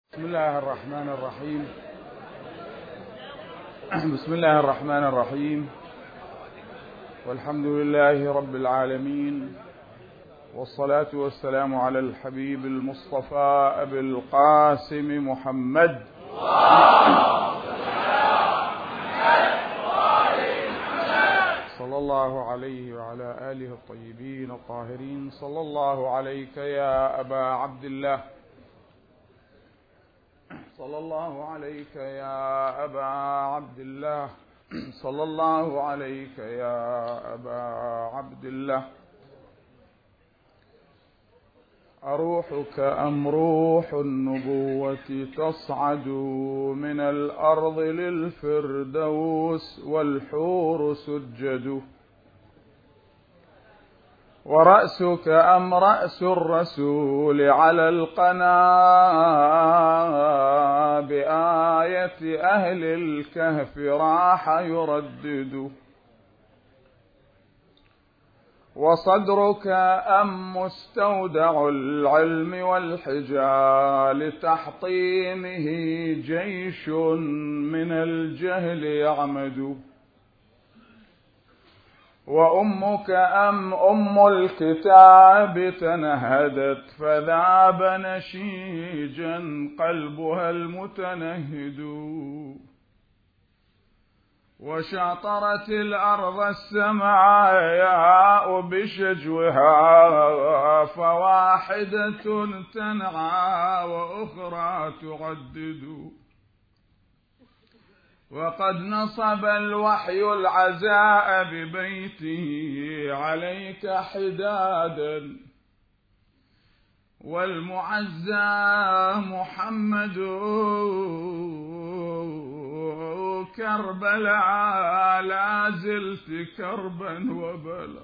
بسم الله الرحمن الرحيم. بسم الله الرحمن الرحيم، والحمد لله رب العالمين، والصلاة والسلام على الحبيب المصطفى أبي القاسم محمد صلى الله عليه وعلى آله الطيبين الطاهرين. صلى الله عليك يا أبا عبد الله، صلى الله عليك يا أبا عبد الله، صلى الله عليك يا أبا عبد الله. أروحك أم روح النبوة تصعد من الأرض للفردوس والحور سجد، ورأسك أم رأس الرسول على القنا بآية أهل الكهف راح يردد، وصدرك أم مستودع العلم والحجال تحطيمه جيش من الجهل يعمد، وأمك أم أم الكتاب تنهدت فذاب نشيجا قلبها المتنهد، وشاطرت الأرض السمعاء بشجوها فواحدة تنعى وأخرى تعدد، وقد نصب الوحي العزاء ببيته عليك حدادا، والمعزى محمد كربلاء لا زلت كربا وبلا،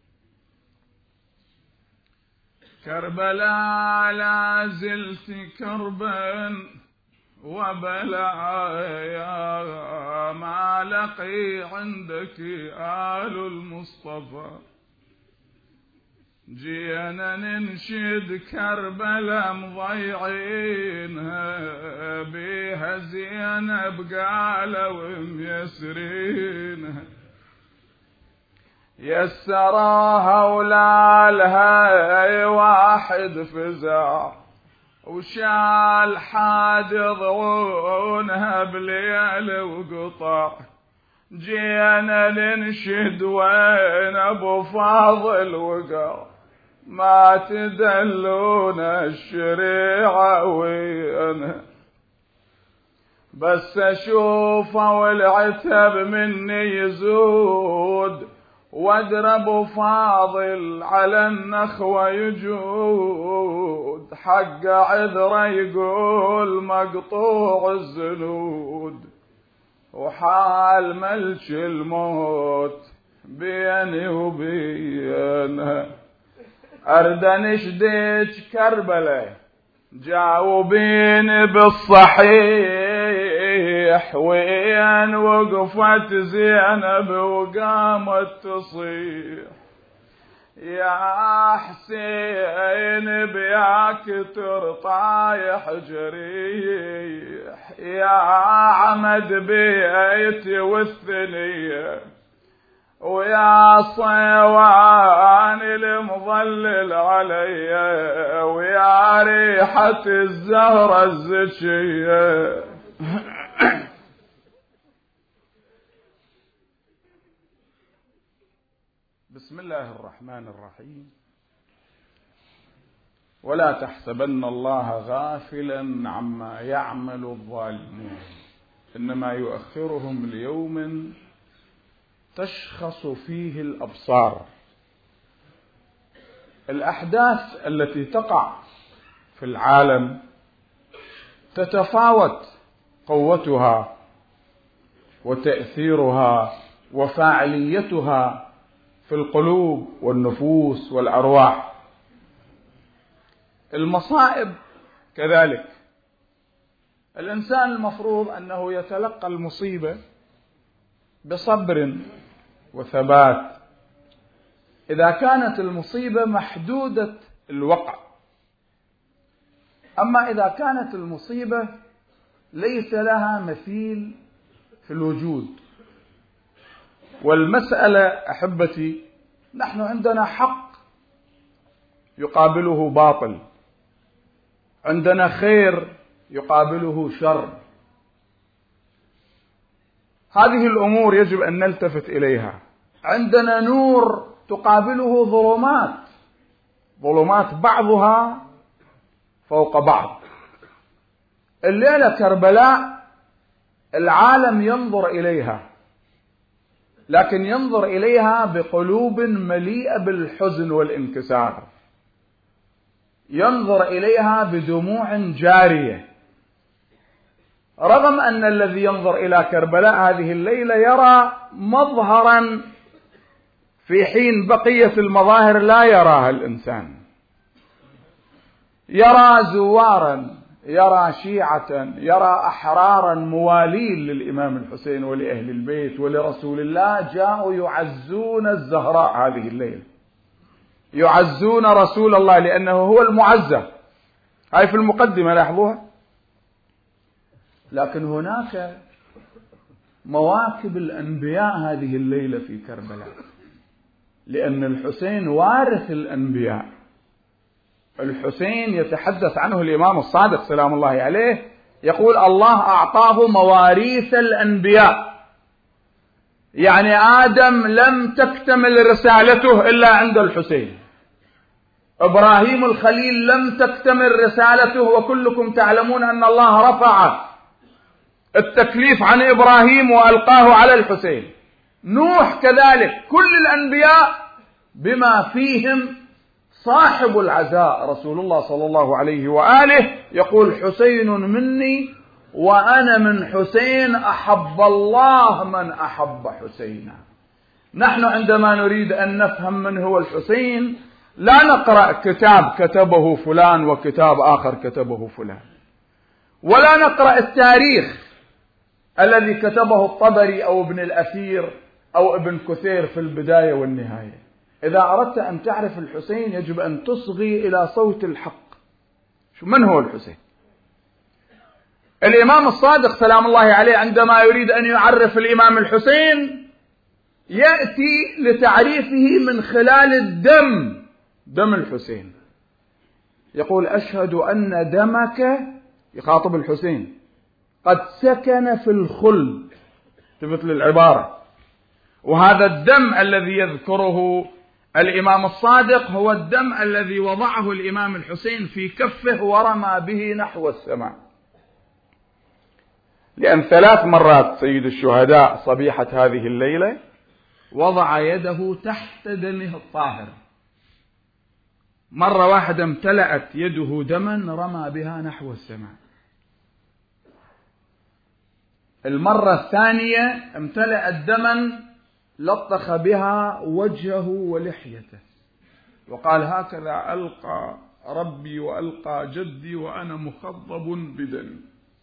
كربلاء لا زلت كربا وبلا، يا ما لقي عندك آل المصطفى. جينا ننشد كربلا مضيعينها بيها زينب قالوا ميسرينها، يسراها ولا لها واحد فزع وشال حاد ضعونها بليل وقطع. جينا ننشد وين ابو فاضل وقع، ما تدلون الشريعة وينها، بس اشوفه والعتب مني يزود، واضرب فاضل على النخوة يجود، حق عذره يقول مقطوع الزنود، وحال ملك الموت بيني وبينها. أرد نشديج كربلة جاوبين بالصحيح، وين وقفت زينب وقامت تصيح، يا حسين بياك طايح جريح، يا عمد بيتي والثنية، ويا صيوان المظلل علي، ويا ريحة الزهرة الزكية. بسم الله الرحمن الرحيم. ولا تحسبن الله غافلا عما يعمل الظالمون، إنما يؤخرهم ليوم تشخص فيه الأبصار. الأحداث التي تقع في العالم تتفاوت قوتها وتأثيرها وفاعليتها في القلوب والنفوس والأرواح. المصائب كذلك. الإنسان المفروض أنه يتلقى المصيبة بصبر وثبات. إذا كانت المصيبة محدودة الوقع أما إذا كانت المصيبة ليس لها مثيل في الوجود، والمسألة أحبتي نحن عندنا حق يقابله باطل، عندنا خير يقابله شر، هذه الأمور يجب أن نلتفت إليها. عندنا نور تقابله ظلمات بعضها فوق بعض. الليلة كربلاء العالم ينظر إليها، لكن ينظر إليها بقلوب مليئة بالحزن والانكسار، ينظر إليها بدموع جارية، رغم أن الذي ينظر إلى كربلاء هذه الليلة يرى مظهرا في حين بقية المظاهر لا يراها الإنسان. يرى زوارا، يرى شيعة، يرى أحرارا موالين للإمام الحسين ولأهل البيت ولرسول الله، جاءوا يعزون الزهراء هذه الليلة، يعزون رسول الله لأنه هو المعزى. هاي في المقدمة لاحظوها. لكن هناك مواكب الأنبياء هذه الليلة في كربلاء، لأن الحسين وارث الأنبياء. الحسين يتحدث عنه الإمام الصادق سلام الله عليه، يقول الله أعطاه مواريث الأنبياء، يعني آدم لم تكتمل رسالته إلا عند الحسين، إبراهيم الخليل لم تكتمل رسالته، وكلكم تعلمون أن الله رفع التكليف عن إبراهيم وألقاه على الحسين. نوح كذلك، كل الأنبياء بما فيهم صاحب العزاء رسول الله صلى الله عليه وآله يقول حسين مني وأنا من حسين، أحب الله من أحب حسينا. نحن عندما نريد أن نفهم من هو الحسين لا نقرأ كتاب كتبه فلان وكتاب آخر كتبه فلان، ولا نقرأ التاريخ الذي كتبه الطبري أو ابن الأثير أو ابن كثير في البداية والنهاية. إذا أردت أن تعرف الحسين يجب أن تصغي إلى صوت الحق. شو من هو الحسين؟ الإمام الصادق سلام الله عليه عندما يريد أن يعرف الإمام الحسين يأتي لتعريفه من خلال الدم، دم الحسين. يقول أشهد أن دمك، يخاطب الحسين، قد سكن في الخلد، تبت للعبارة. وهذا الدم الذي يذكره الإمام الصادق هو الدم الذي وضعه الإمام الحسين في كفه ورمى به نحو السماء، لأن 3 مرات سيد الشهداء صبيحة هذه الليلة وضع يده تحت دمه الطاهر. مرة واحدة امتلأت يده دما رمى بها نحو السماء. المرة الثانية امتلأت دما لطخ بها وجهه ولحيته وقال هكذا ألقى ربي وألقى جدي وأنا مخضب بدم.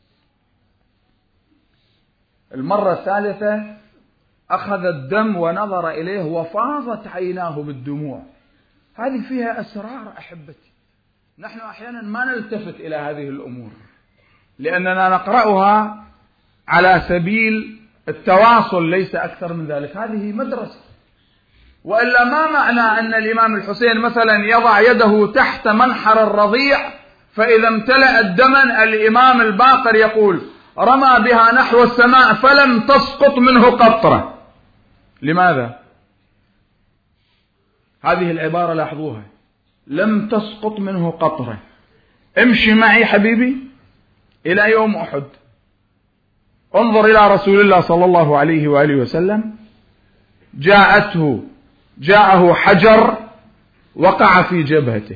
المرة الثالثة أخذ الدم ونظر إليه وفاضت عيناه بالدموع. هذه فيها أسرار أحبتي، نحن أحيانا ما نلتفت إلى هذه الأمور لأننا نقرأها على سبيل التواصل ليس أكثر من ذلك. هذه مدرسة. وإلا ما معنى أن الإمام الحسين مثلا يضع يده تحت منحر الرضيع فإذا امتلأت دما الإمام الباقر يقول رمى بها نحو السماء فلم تسقط منه قطرة. لماذا؟ هذه العبارة لاحظوها، لم تسقط منه قطرة. امشي معي حبيبي إلى يوم أحد، انظر إلى رسول الله صلى الله عليه وآله وسلم، جاءه حجر وقع في جبهته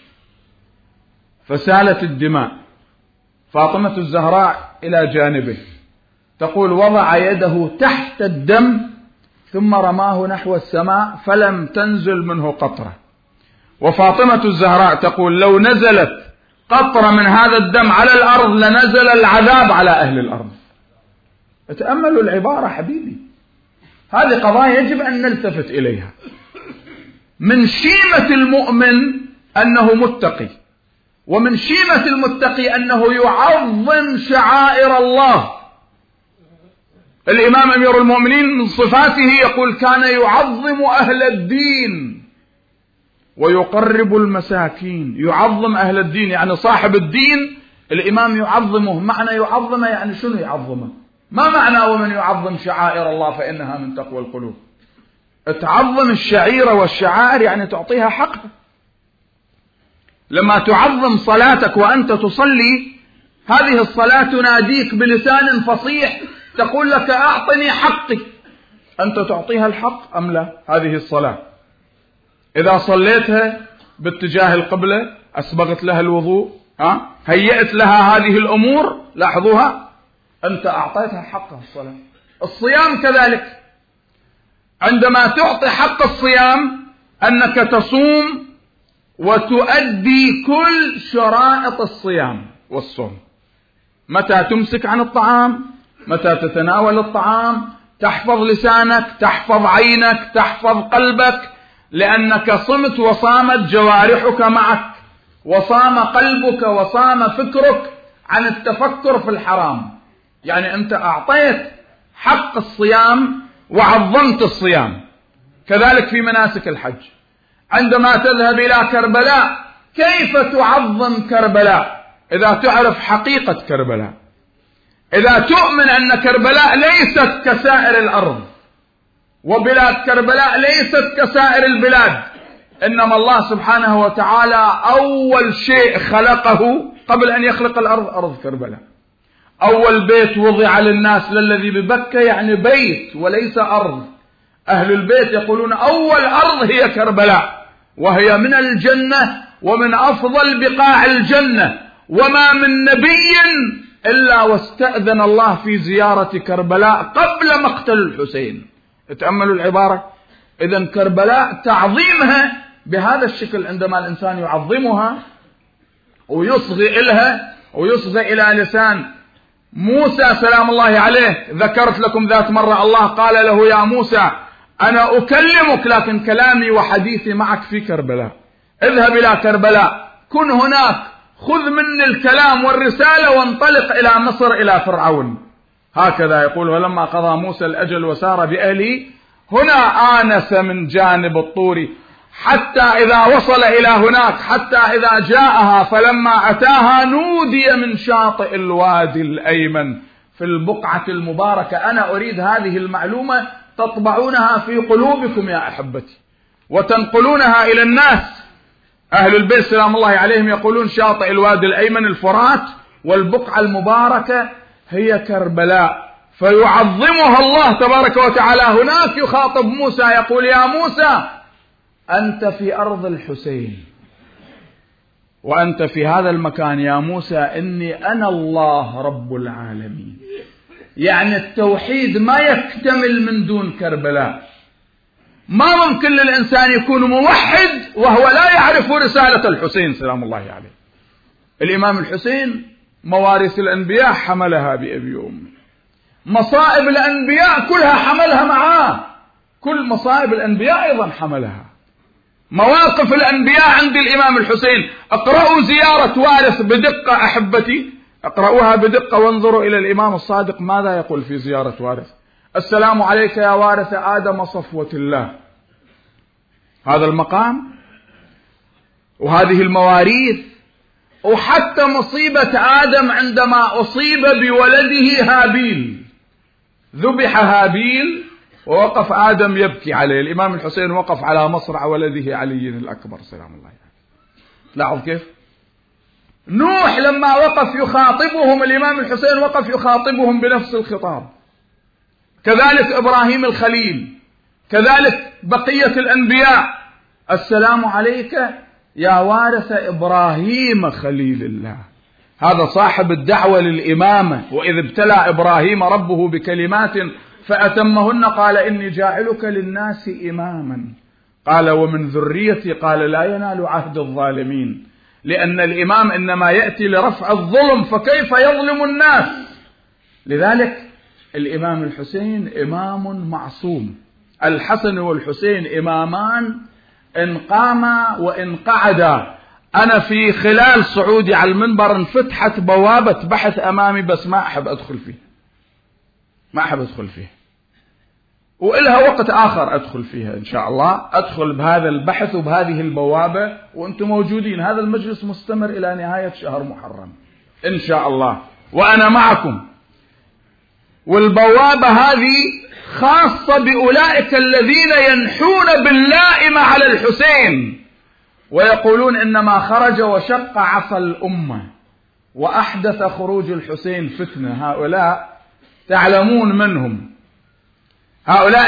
فسالت الدماء. فاطمة الزهراء إلى جانبه تقول وضع يده تحت الدم ثم رماه نحو السماء فلم تنزل منه قطرة. وفاطمة الزهراء تقول لو نزلت قطرة من هذا الدم على الأرض لنزل العذاب على أهل الأرض. تأملوا العبارة حبيبي، هذه قضايا يجب أن نلتفت إليها. من شيمة المؤمن أنه متقي، ومن شيمة المتقي أنه يعظم شعائر الله. الإمام أمير المؤمنين من صفاته يقول كان يعظم أهل الدين ويقرب المساكين. يعظم أهل الدين يعني صاحب الدين الإمام يعظمه. معنى يعظمه يعني شنو يعظمه؟ ما معنى ومن يعظم شعائر الله فإنها من تقوى القلوب؟ تعظم الشعيرة والشعائر يعني تعطيها حقها. لما تعظم صلاتك وأنت تصلي، هذه الصلاة تناديك بلسان فصيح تقول لك أعطني حقي، أنت تعطيها الحق أم لا؟ هذه الصلاة إذا صليتها باتجاه القبلة، أسبغت لها الوضوء، هيئت لها هذه الأمور، لاحظوها، أنت أعطيتها حقها الصلاة. الصيام كذلك، عندما تعطي حق الصيام أنك تصوم وتؤدي كل شرائط الصيام والصوم. متى تمسك عن الطعام، متى تتناول الطعام، تحفظ لسانك، تحفظ عينك، تحفظ قلبك، لأنك صمت وصامت جوارحك معك، وصام قلبك وصام فكرك عن التفكر في الحرام. يعني أنت أعطيت حق الصيام وعظمت الصيام. كذلك في مناسك الحج، عندما تذهب إلى كربلاء كيف تعظم كربلاء؟ إذا تعرف حقيقة كربلاء، إذا تؤمن أن كربلاء ليست كسائر الأرض، وبلاد كربلاء ليست كسائر البلاد، إنما الله سبحانه وتعالى أول شيء خلقه قبل أن يخلق الأرض أرض كربلاء. أول بيت وضع للناس للذي ببكة يعني بيت وليس أرض. أهل البيت يقولون أول أرض هي كربلاء، وهي من الجنة ومن أفضل بقاع الجنة، وما من نبي إلا واستأذن الله في زيارة كربلاء قبل مقتل الحسين. تأملوا العبارة. إذن كربلاء تعظيمها بهذا الشكل، عندما الإنسان يعظمها ويصغي إلها ويصغي إلى لسان موسى سلام الله عليه. ذكرت لكم ذات مرة الله قال له يا موسى أنا أكلمك لكن كلامي وحديثي معك في كربلاء. اذهب إلى كربلاء، كن هناك، خذ مني الكلام والرسالة وانطلق إلى مصر إلى فرعون. هكذا يقول. ولما قضى موسى الأجل وسار بأهله هنا آنس من جانب الطور حتى إذا وصل إلى هناك، حتى إذا جاءها فلما أتاها نودي من شاطئ الوادي الأيمن في البقعة المباركة. أنا أريد هذه المعلومة تطبعونها في قلوبكم يا أحبتي وتنقلونها إلى الناس. أهل البيت سلام الله عليهم يقولون شاطئ الوادي الأيمن الفرات، والبقعة المباركة هي كربلاء، فيعظمها الله تبارك وتعالى. هناك يخاطب موسى يقول يا موسى أنت في أرض الحسين، وأنت في هذا المكان يا موسى إني أنا الله رب العالمين. يعني التوحيد ما يكتمل من دون كربلاء. ما ممكن للإنسان يكون موحد وهو لا يعرف رسالة الحسين سلام الله عليه. الإمام الحسين موارث الأنبياء حملها بأبي وأمي، مصائب الأنبياء كلها حملها معاه، كل مصائب الأنبياء أيضا حملها. مواقف الأنبياء عند الإمام الحسين. اقرأوا زيارة وارث بدقة أحبتي، اقرأوها بدقة وانظروا إلى الإمام الصادق ماذا يقول في زيارة وارث. السلام عليك يا وارث آدم صفوة الله. هذا المقام وهذه المواريث. وحتى مصيبة آدم عندما أصيب بولده هابيل، ذبح هابيل ووقف آدم يبكي عليه. الإمام الحسين وقف على مصرع ولده علي الأكبر سلام الله عليه. لاحظ كيف نوح لما وقف يخاطبهم، الإمام الحسين وقف يخاطبهم بنفس الخطاب. كذلك إبراهيم الخليل، كذلك بقية الأنبياء. السلام عليك يا وارث إبراهيم خليل الله. هذا صاحب الدعوة للإمامة. وإذ ابتلى إبراهيم ربه بكلمات فأتمهن قال إني جاعلك للناس إماما. قال ومن ذريتي قال لا ينال عهد الظالمين. لأن الإمام إنما يأتي لرفع الظلم، فكيف يظلم الناس؟ لذلك الإمام الحسين إمام معصوم. الحسن والحسين إمامان إن قاما وإن قعدا. أنا في خلال صعودي على المنبر انفتحت بوابة بحث أمامي، بس ما أحب أدخل فيه، ما أحب أدخل فيه، وإلها وقت آخر أدخل فيها إن شاء الله، أدخل بهذا البحث وبهذه البوابة وأنتم موجودين. هذا المجلس مستمر إلى نهاية شهر محرم إن شاء الله، وأنا معكم. والبوابة هذه خاصة بأولئك الذين ينحون باللائمة على الحسين ويقولون إنما خرج وشق عصا الأمة وأحدث خروج الحسين فتنة. هؤلاء تعلمون منهم، هؤلاء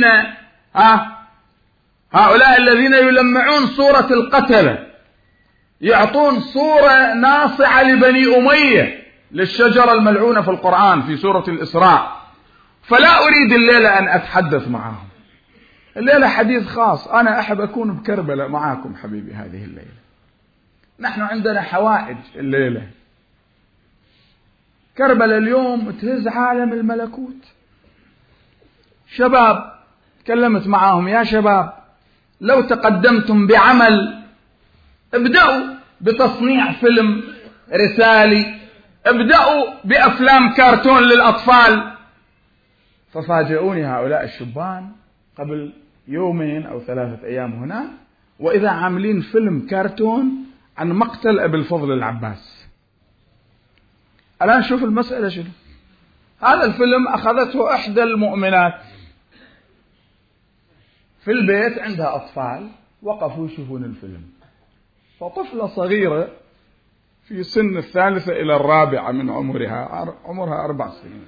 الذين يلمعون صورة القتلة، يعطون صورة ناصعة لبني أمية، للشجرة الملعونة في القرآن في سورة الإسراء. فلا أريد الليلة أن أتحدث معهم، الليلة حديث خاص. أنا أحب أكون بكربلاء معاكم حبيبي هذه الليلة. نحن عندنا حوائج الليلة. كربلاء اليوم تهز عالم الملكوت. شباب تكلمت معاهم، يا شباب لو تقدمتم بعمل، ابدأوا بتصنيع فيلم رسالي، ابدأوا بأفلام كرتون للأطفال. ففاجئوني هؤلاء الشبان قبل يومين أو 3 أيام هنا، وإذا عاملين فيلم كرتون عن مقتل أبي الفضل العباس. الآن شوف المسألة شنو. هذا الفيلم أخذته إحدى المؤمنات في البيت، عندها أطفال وقفوا يشوفون الفيلم، فطفلة صغيرة في سن 3 إلى 4 من عمرها 4 سنين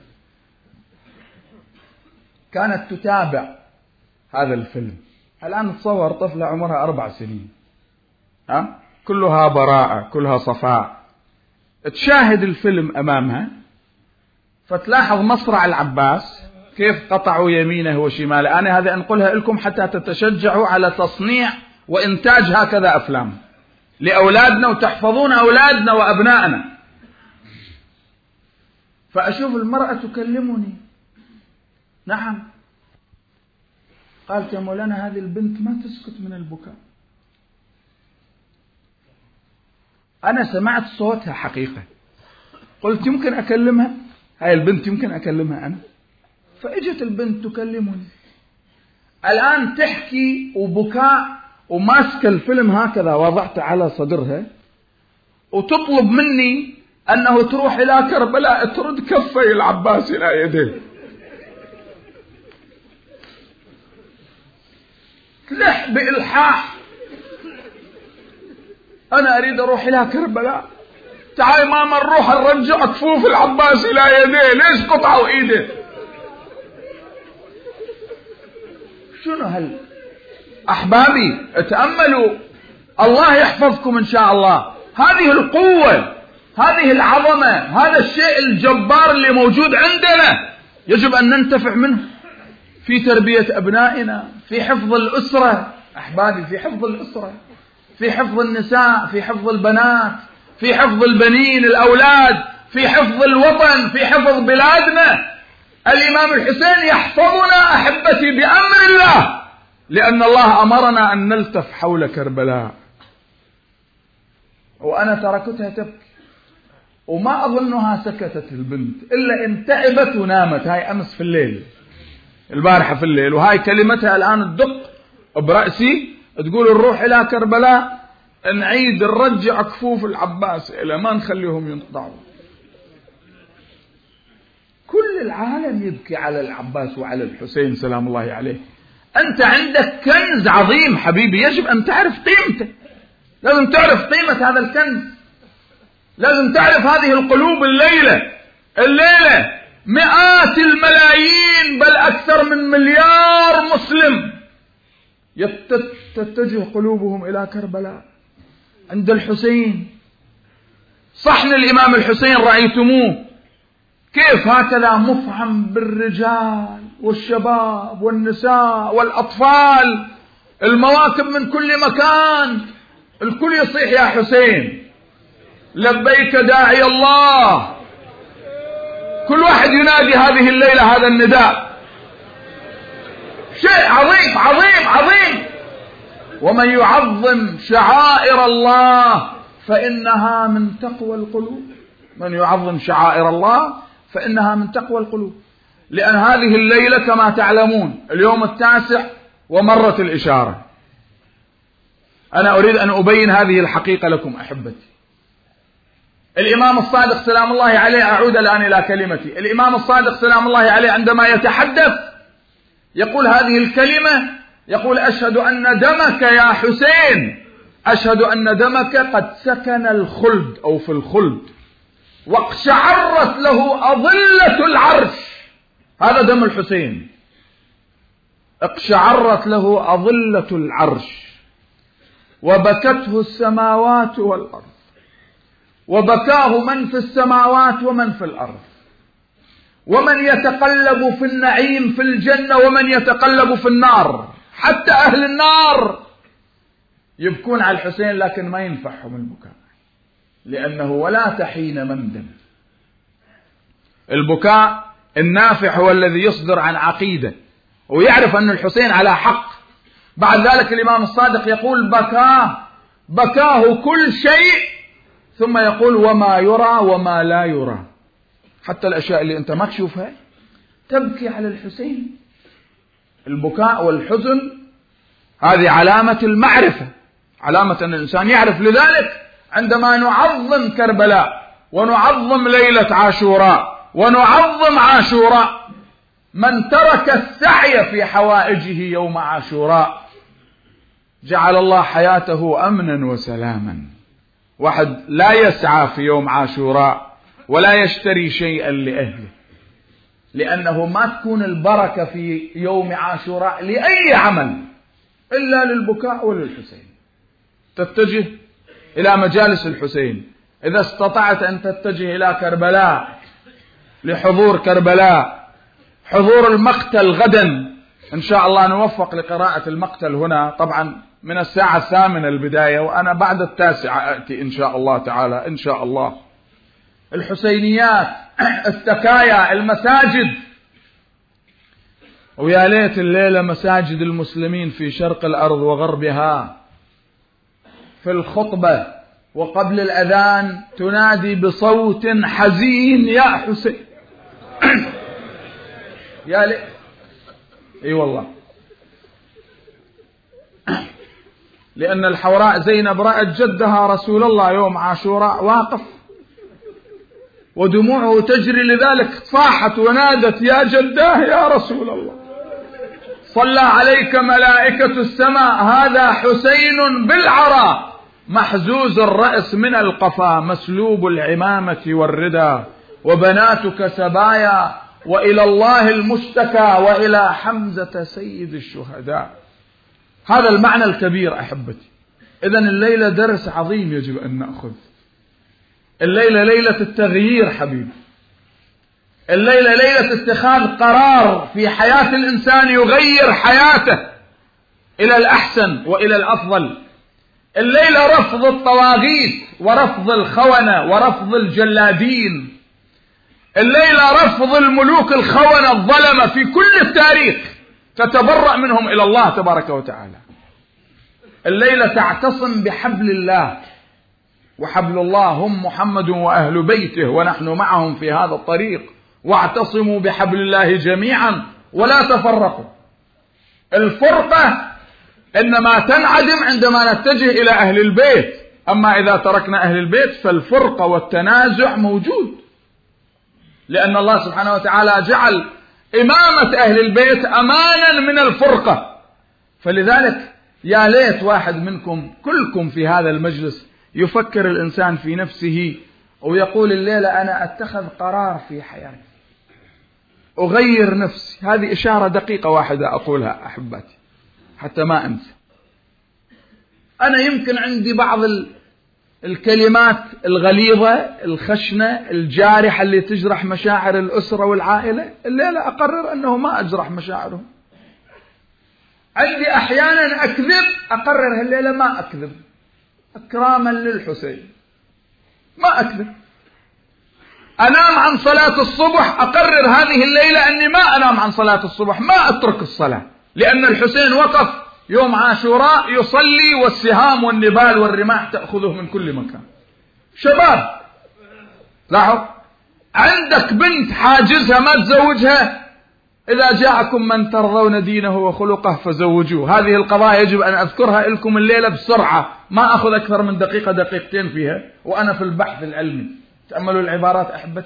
كانت تتابع هذا الفيلم. الآن تصور طفلة عمرها 4 سنين، كلها براءة، كلها صفاء، تشاهد الفيلم أمامها، فتلاحظ مصرع العباس كيف قطعوا يمينه وشماله. أنا هذا أنقلها لكم حتى تتشجعوا على تصنيع وإنتاج هكذا أفلام لأولادنا، وتحفظون أولادنا وأبنائنا. فأشوف المرأة تكلمني، نعم، قالت يا مولانا هذه البنت ما تسكت من البكاء. أنا سمعت صوتها حقيقة، قلت يمكن أكلمها هاي البنت، يمكن أكلمها أنا. فإجت البنت تكلمني الآن تحكي وبكاء وماسكة الفيلم هكذا وضعته على صدرها، وتطلب مني أنه تروح إلى كربلاء ترد كفي العباس إلى يديه. تلح بإلحاح، أنا أريد أروح إلى كربلاء، تعالي ماما نروح نرجع كفوف العباس إلى يديه، ليش قطعوا إيده؟ شنو هل أحبابي تأملوا، الله يحفظكم إن شاء الله. هذه القوة، هذه العظمة، هذا الشيء الجبار اللي موجود عندنا يجب أن ننتفع منه في تربية أبنائنا، في حفظ الأسرة أحبابي، في حفظ الأسرة، في حفظ النساء، في حفظ البنات، في حفظ البنين الأولاد، في حفظ الوطن، في حفظ بلادنا. الإمام الحسين يحفظنا أحبتي بأمر الله، لأن الله أمرنا أن نلتف حول كربلاء. وأنا تركتها تبكي، وما أظنها سكتت البنت إلا إن تعبت ونامت. هاي أمس في الليل، البارحة في الليل، وهاي كلمتها الآن تدق برأسي، تقول نروح إلى كربلاء نعيد نرجع كفوف العباس إلى ما نخليهم ينقطعوا. كل العالم يبكي على العباس وعلى الحسين سلام الله عليه. أنت عندك كنز عظيم حبيبي، يجب أن تعرف قيمته، لازم تعرف قيمة هذا الكنز، لازم تعرف هذه القلوب. الليلة مئات الملايين بل أكثر من 1 مليار مسلم تتجه قلوبهم إلى كربلاء عند الحسين. صحن الإمام الحسين رأيتموه كيف هكذا مفعم بالرجال والشباب والنساء والأطفال، المواكب من كل مكان، الكل يصيح يا حسين لبيك داعي الله. كل واحد ينادي هذه الليلة هذا النداء، شيء عظيم عظيم عظيم. ومن يعظم شعائر الله فإنها من تقوى القلوب. من يعظم شعائر الله فإنها من تقوى القلوب. لأن هذه الليلة كما تعلمون اليوم 9 ومرت الإشارة. أنا أريد أن أبين هذه الحقيقة لكم أحبتي. الإمام الصادق سلام الله عليه، أعود الآن إلى كلمتي، الإمام الصادق سلام الله عليه عندما يتحدث يقول هذه الكلمة، يقول: أشهد أن دمك يا حسين، أشهد أن دمك قد سكن الخلد أو في الخلد واقشعرت له أظلة العرش. هذا دم الحسين، اقشعرت له أظلة العرش وبكته السماوات والأرض، وبكاه من في السماوات ومن في الأرض، ومن يتقلب في النعيم في الجنة ومن يتقلب في النار. حتى أهل النار يبكون على الحسين، لكن ما ينفعهم البكاء، لأنه ولا تحين مندم. البكاء النافع هو الذي يصدر عن عقيدة ويعرف أن الحسين على حق. بعد ذلك الإمام الصادق يقول: بكاه كل شيء، ثم يقول: وما يرى وما لا يرى. حتى الأشياء اللي أنت ما تشوفها تبكي على الحسين. البكاء والحزن هذه علامة المعرفة، علامة أن الإنسان يعرف. لذلك عندما نعظم كربلاء ونعظم ليلة عاشوراء ونعظم عاشوراء، من ترك السعي في حوائجه يوم عاشوراء جعل الله حياته أمنا وسلاما. واحد لا يسعى في يوم عاشوراء ولا يشتري شيئا لأهله، لأنه ما تكون البركة في يوم عاشوراء لأي عمل إلا للبكاء وللحسين. تتجه إلى مجالس الحسين، إذا استطعت أن تتجه إلى كربلاء لحضور كربلاء، حضور المقتل غدا إن شاء الله. نوفق لقراءة المقتل هنا طبعا من الساعة 8 البداية، وأنا بعد 9 أتي إن شاء الله تعالى. إن شاء الله الحسينيات، التكايا، المساجد. ويا ليت الليلة مساجد المسلمين في شرق الأرض وغربها في الخطبة وقبل الأذان تنادي بصوت حزين: يا حسين. يا ليت. اي والله، لأن الحوراء زينب رأت جدها رسول الله يوم عاشوراء واقف ودموعه تجري، لذلك صاحت ونادت: يا جداه يا رسول الله، صلى عليك ملائكة السماء، هذا حسين بالعراء محزوز الرأس من القفا، مسلوب العمامة والردى، وبناتك سبايا، وإلى الله المشتكى، وإلى حمزة سيد الشهداء. هذا المعنى الكبير أحبتي. إذن الليلة درس عظيم يجب أن نأخذ. الليلة ليلة التغيير حبيبي، الليلة ليلة اتخاذ قرار في حياة الإنسان يغير حياته إلى الأحسن وإلى الأفضل. الليلة رفض الطواغيت ورفض الخونة ورفض الجلادين. الليلة رفض الملوك الخونة الظلمة في كل التاريخ، تتبرأ منهم إلى الله تبارك وتعالى. الليلة تعتصم بحبل الله، وحبل الله هم محمد وأهل بيته، ونحن معهم في هذا الطريق. واعتصموا بحبل الله جميعا ولا تفرقوا. الفرقة إنما تنعدم عندما نتجه إلى أهل البيت، أما إذا تركنا أهل البيت فالفرقة والتنازع موجود، لأن الله سبحانه وتعالى جعل إمامة أهل البيت أمانا من الفرقة. فلذلك يا ليت واحد منكم، كلكم في هذا المجلس، يفكر الإنسان في نفسه ويقول: الليلة أنا أتخذ قرار في حياتي، أغير نفسي. هذه إشارة دقيقة واحدة أقولها أحباتي حتى ما أنسى. أنا يمكن عندي بعض الكلمات الغليظة الخشنة الجارحة اللي تجرح مشاعر الأسرة والعائلة، الليلة أقرر أنه ما أجرح مشاعرهم. عندي أحيانا أكذب، أقرر هالليلة ما أكذب إكراما للحسين، ما أكذب. أنام عن صلاة الصبح، أقرر هذه الليلة أني ما أنام عن صلاة الصبح، ما أترك الصلاة، لأن الحسين وقف يوم عاشوراء يصلي والسهام والنبال والرماح تأخذه من كل مكان. شباب لاحظ، عندك بنت حاجزها ما تزوجها، إذا جاءكم من ترضون دينه وخلقه فزوجوه. هذه القضايا يجب أن أذكرها لكم الليلة بسرعة، ما أخذ أكثر من دقيقة دقيقتين فيها وأنا في البحث العلمي. تأملوا العبارات أحبتي.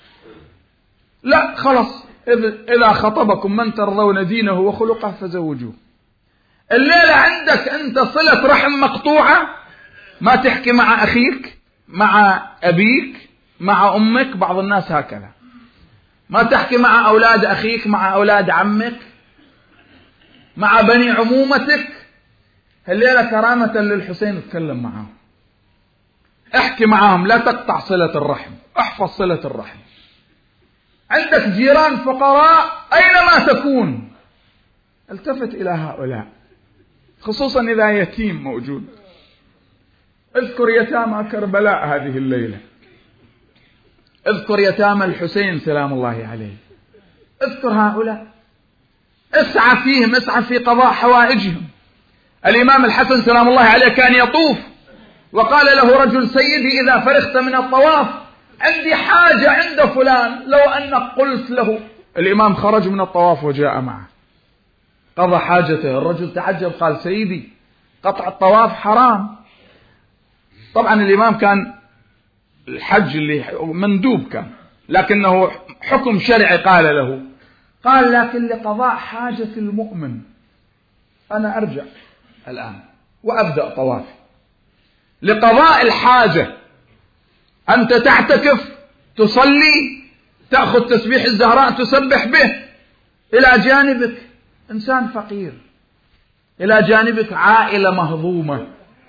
لا خلص، إذا خطبكم من ترضون دينه وخلقه فزوجوه. الليلة عندك أنت صلة رحم مقطوعة، ما تحكي مع أخيك، مع أبيك، مع أمك. بعض الناس هكذا، ما تحكي مع أولاد أخيك، مع أولاد عمك، مع بني عمومتك. الليلة كرامة للحسين اتكلم معهم، احكي معهم، لا تقطع صلة الرحم، احفظ صلة الرحم. عندك جيران فقراء أينما تكون التفت إلى هؤلاء، خصوصا إذا يتيم موجود. اذكر يتامى كربلاء هذه الليلة، اذكر يتامى الحسين سلام الله عليه، اذكر هؤلاء، اسعى فيهم، اسعى في قضاء حوائجهم. الإمام الحسن سلام الله عليه كان يطوف وقال له رجل: سيدي إذا فرغت من الطواف عندي حاجة عند فلان، لو أنك قلت له. الإمام خرج من الطواف وجاء معه، قضى حاجته. الرجل تعجب قال: سيدي قطع الطواف حرام. طبعا الإمام كان الحج اللي مندوب كان، لكنه حكم شرعي قال له، قال: لكن لقضاء حاجة المؤمن أنا أرجع الآن وأبدأ طوافي. لقضاء الحاجة أنت تعتكف، تصلي، تأخذ تسبيح الزهراء تسبح به، إلى جانبك إنسان فقير، إلى جانبك عائلة مهضومة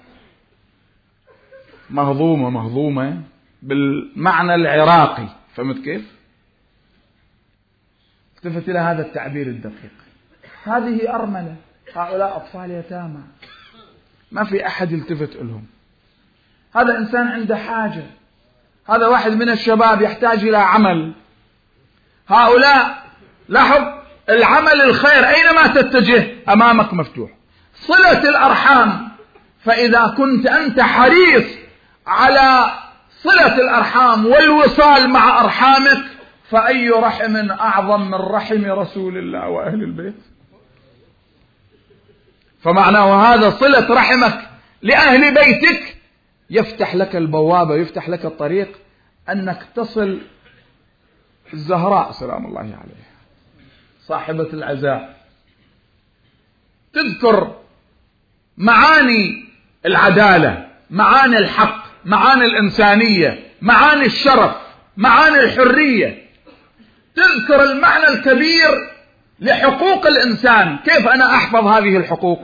مهضومة مهضومة بالمعنى العراقي، فهمت كيف؟ التفت إلى هذا التعبير الدقيق. هذه أرملة، هؤلاء أطفال يتامى، ما في أحد يلتفت لهم. هذا إنسان عنده حاجة، هذا واحد من الشباب يحتاج إلى عمل. هؤلاء لاحظ العمل الخير أينما تتجه أمامك مفتوح. صلة الأرحام، فإذا كنت أنت حريص على صلة الأرحام والوصال مع أرحامك، فأي رحم أعظم من رحم رسول الله وأهل البيت؟ فمعناه هذا صلة رحمك لأهل بيتك يفتح لك البوابة، يفتح لك الطريق أنك تصل الزهراء سلام الله عليها صاحبة العزاء. تذكر معاني العدالة، معاني الحق، معاني الإنسانية، معاني الشرف، معاني الحرية. تذكر المعنى الكبير لحقوق الإنسان، كيف أنا أحفظ هذه الحقوق؟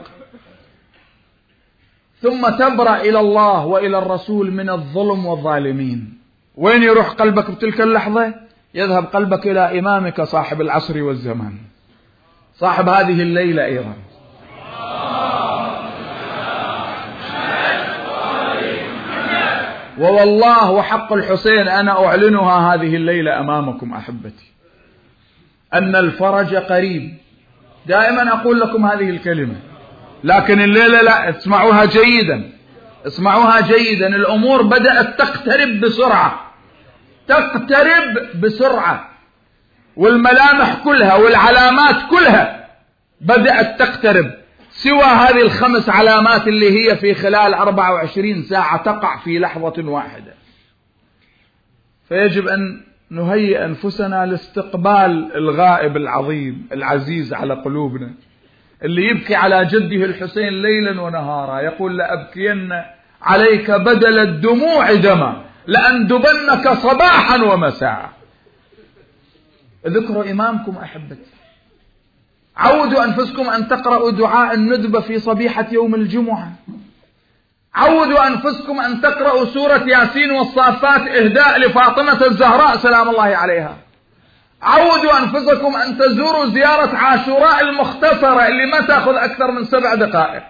ثم تبرأ إلى الله وإلى الرسول من الظلم والظالمين. وين يروح قلبك بتلك اللحظة؟ يذهب قلبك إلى إمامك صاحب العصر والزمان، صاحب هذه الليلة أيضا. ووالله وحق الحسين أنا أعلنها هذه الليلة أمامكم أحبتي، أن الفرج قريب. دائما أقول لكم هذه الكلمة، لكن الليلة لا، اسمعوها جيدا، اسمعوها جيدا. الأمور بدأت تقترب بسرعة، تقترب بسرعة، والملامح كلها والعلامات كلها بدأت تقترب، سوى هذه الخمس علامات اللي هي في خلال 24 ساعة تقع في لحظة واحدة. فيجب أن نهيئ أنفسنا لاستقبال الغائب العظيم العزيز على قلوبنا، اللي يبكي على جده الحسين ليلا ونهارا، يقول: لأبكين عليك بدل الدموع دما، لأندبنك صباحا ومساء. اذكروا إمامكم أحبتي، عودوا أنفسكم أن تقرأوا دعاء الندبة في صبيحة يوم الجمعة، عودوا أنفسكم أن تقرأوا سورة ياسين والصافات إهداء لفاطمة الزهراء سلام الله عليها، عودوا أنفسكم أن تزوروا زيارة عاشوراء المختصرة اللي ما تأخذ أكثر من 7 دقائق.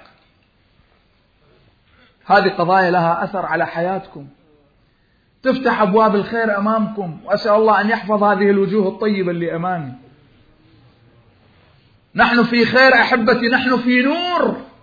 هذه قضايا لها أثر على حياتكم، تفتح أبواب الخير أمامكم، وأسأل الله أن يحفظ هذه الوجوه الطيبة اللي أمامي. نحن في خير أحبتي، نحن في نور،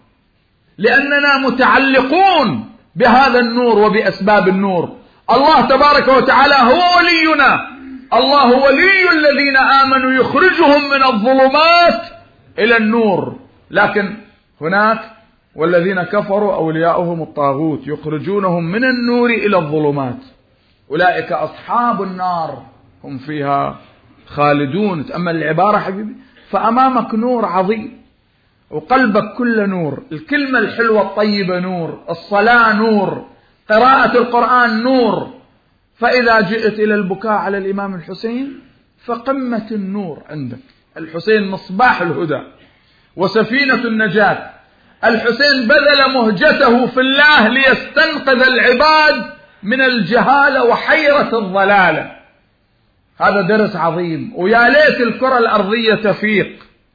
لأننا متعلقون بهذا النور وبأسباب النور. الله تبارك وتعالى هو ولينا، الله ولي الذين آمنوا يخرجهم من الظلمات إلى النور. لكن هناك والذين كفروا أولياؤهم الطاغوت يخرجونهم من النور إلى الظلمات، أولئك أصحاب النار هم فيها خالدون. تأمل العبارة حبيبي، فأمامك نور عظيم وقلبك كله نور، الكلمة الحلوة الطيبة نور، الصلاة نور، قراءة القرآن نور. فإذا جئت إلى البكاء على الإمام الحسين فقمة النور عندك. الحسين مصباح الهدى وسفينة النجاة. الحسين بذل مهجته في الله ليستنقذ العباد من الجهالة وحيرة الضلالة. هذا درس عظيم. ويا ليت الكرة الأرضية تفيق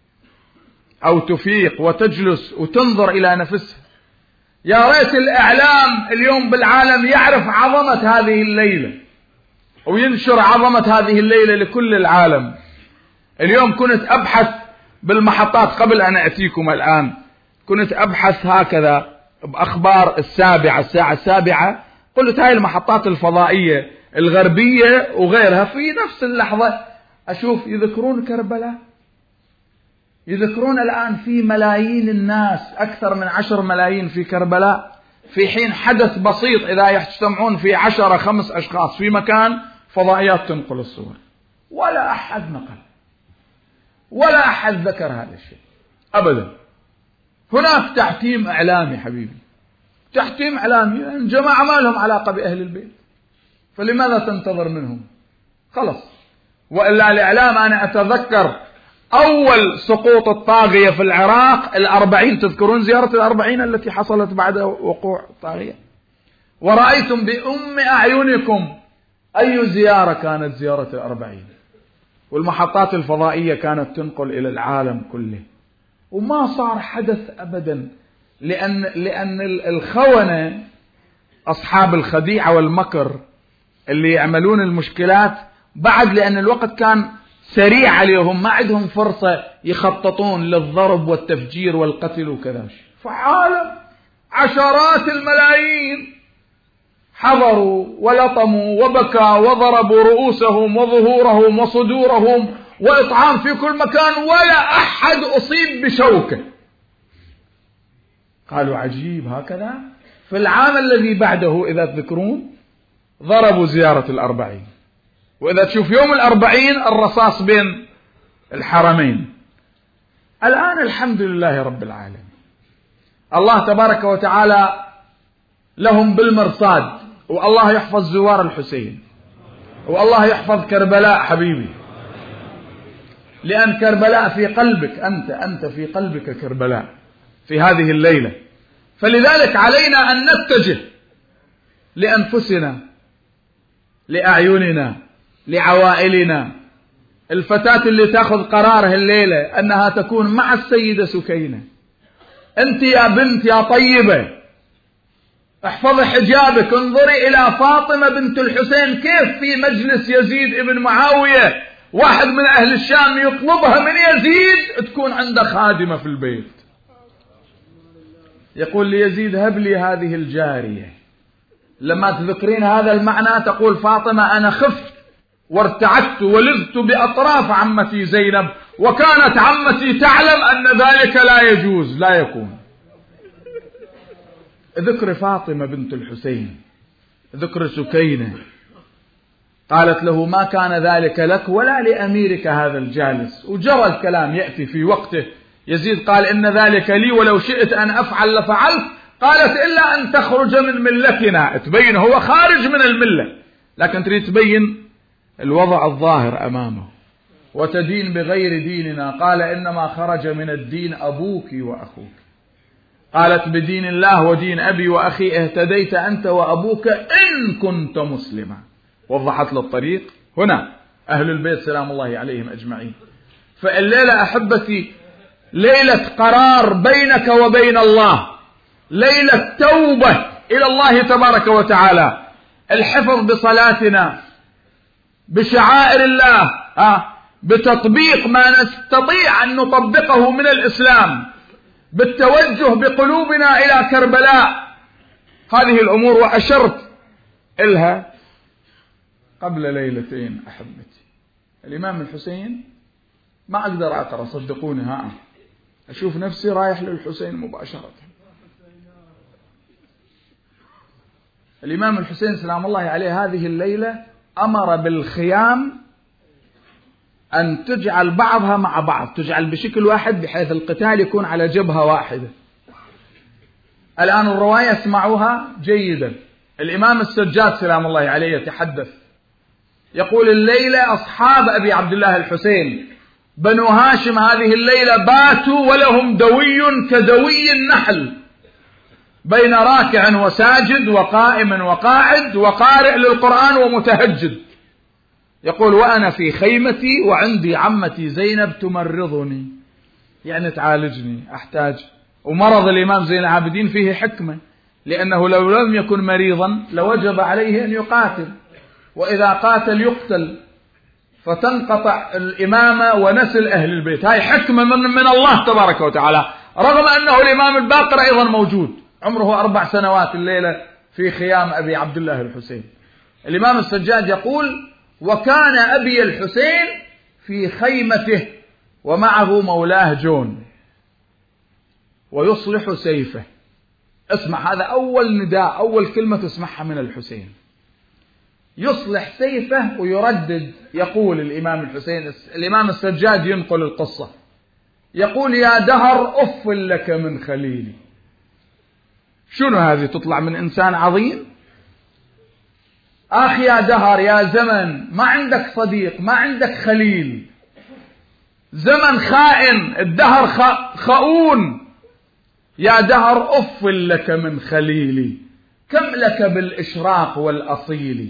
أو تفيق وتجلس وتنظر إلى نفسها. يا ريت الإعلام اليوم بالعالم يعرف عظمة هذه الليلة وينشر عظمة هذه الليلة لكل العالم. اليوم كنت أبحث بالمحطات قبل أن أتيكم الآن، كنت أبحث هكذا بأخبار الساعة 7، قلت هاي المحطات الفضائية الغربية وغيرها في نفس اللحظة أشوف يذكرون كربلاء، يذكرون الآن في ملايين الناس، أكثر من 10 ملايين في كربلاء، في حين حدث بسيط إذا يجتمعون في 10-5 أشخاص في مكان فضائيات تنقل الصور. ولا أحد نقل ولا أحد ذكر هذا الشيء أبدا. هناك تحكيم إعلامي حبيبي، تحكيم إعلامي. الجماعة ما لهم علاقة بأهل البيت، فلماذا تنتظر منهم؟ خلص. وإلا الإعلام، أنا أتذكر أول سقوط الطاغية في العراق 40، تذكرون زيارة 40 التي حصلت بعد وقوع الطاغية؟ ورأيتم بأم أعينكم أي زيارة كانت زيارة 40، والمحطات الفضائية كانت تنقل إلى العالم كله، وما صار حدث أبدا. لأن الخونة أصحاب الخديعة والمكر اللي يعملون المشكلات بعد، لأن الوقت كان سريع عليهم، ما عندهم فرصة يخططون للضرب والتفجير والقتل وكذا. فعالم عشرات الملايين حضروا ولطموا وبكى وضربوا رؤوسهم وظهورهم وصدورهم وإطعام في كل مكان، ولا أحد أصيب بشوكة. قالوا عجيب. هكذا في العام الذي بعده إذا تذكرون ضربوا زيارة 40، وإذا تشوف يوم 40 الرصاص بين الحرمين. الآن الحمد لله رب العالمين، الله تبارك وتعالى لهم بالمرصاد، والله يحفظ زوار الحسين، والله يحفظ كربلاء حبيبي، لأن كربلاء في قلبك، أنت في قلبك كربلاء في هذه الليلة. فلذلك علينا أن نتجه لأنفسنا، لأعيننا، لعوائلنا. الفتاة اللي تأخذ قرارها الليلة أنها تكون مع السيدة سكينة، أنت يا بنت يا طيبة احفظي حجابك، انظري إلى فاطمة بنت الحسين كيف في مجلس يزيد ابن معاوية واحد من أهل الشام يطلبها من يزيد تكون عنده خادمة في البيت. يقول ليزيد هب لي هذه الجارية. لما تذكرين هذا المعنى تقول فاطمة أنا خفت وارتعدت ولذت بأطراف عمتي زينب، وكانت عمتي تعلم أن ذلك لا يجوز لا يكون. ذكر فاطمة بنت الحسين، ذكر سكينة، قالت له ما كان ذلك لك ولا لأميرك هذا الجالس. وجرى الكلام يأتي في وقته. يزيد قال إن ذلك لي ولو شئت أن أفعل لفعلت. قالت إلا أن تخرج من ملتنا، تبين هو خارج من الملة، لكن تريد تبين الوضع الظاهر أمامه، وتدين بغير ديننا. قال إنما خرج من الدين أبوك وأخوك. قالت بدين الله ودين أبي وأخي اهتديت أنت وأبوك إن كنت مسلما. وضحت له الطريق. هنا أهل البيت سلام الله عليهم أجمعين. فالليلة أحبتي ليلة قرار بينك وبين الله، ليلة توبة إلى الله تبارك وتعالى، الحفظ بصلاتنا، بشعائر الله، بتطبيق ما نستطيع أن نطبقه من الإسلام، بالتوجه بقلوبنا إلى كربلاء. هذه الأمور وأشرت إلها قبل ليلتين أحبتي. الإمام الحسين ما أقدر أقرأ، صدقوني، أشوف نفسي رايح للحسين مباشرة. الإمام الحسين سلام الله عليه هذه الليلة أمر بالخيام أن تجعل بعضها مع بعض، تجعل بشكل واحد بحيث القتال يكون على جبهة واحدة. الآن الرواية اسمعوها جيدا. الإمام السجاد سلام الله عليه يتحدث يقول: الليلة أصحاب أبي عبد الله الحسين بنو هاشم هذه الليلة باتوا ولهم دوي كدوي النحل بين راكع وساجد وقائم وقاعد وقارئ للقرآن ومتهجد. يقول: وأنا في خيمتي وعندي عمتي زينب تمرضني، يعني تعالجني، أحتاج. ومرض الإمام زين العابدين فيه حكمة، لأنه لو لم يكن مريضا لوجب عليه أن يقاتل، وإذا قاتل يقتل فتنقطع الإمامة ونسل أهل البيت. هاي حكمة من الله تبارك وتعالى، رغم أنه الإمام الباقر أيضا موجود عمره 4 سنوات الليلة في خيام أبي عبد الله الحسين. الإمام السجاد يقول: وكان أبي الحسين في خيمته ومعه مولاه جون ويصلح سيفه. اسمع، هذا أول نداء، أول كلمة تسمعها من الحسين. يصلح سيفه ويردد. يقول الإمام الحسين، الإمام السجاد ينقل القصة، يقول: يا دهر أف لك من خليلي. شنو هذه؟ تطلع من إنسان عظيم؟ أخي يا دهر، يا زمن، ما عندك صديق، ما عندك خليل، زمن خائن، الدهر خؤون. يا دهر أف لك من خليلي، كم لك بالإشراق والأصيل،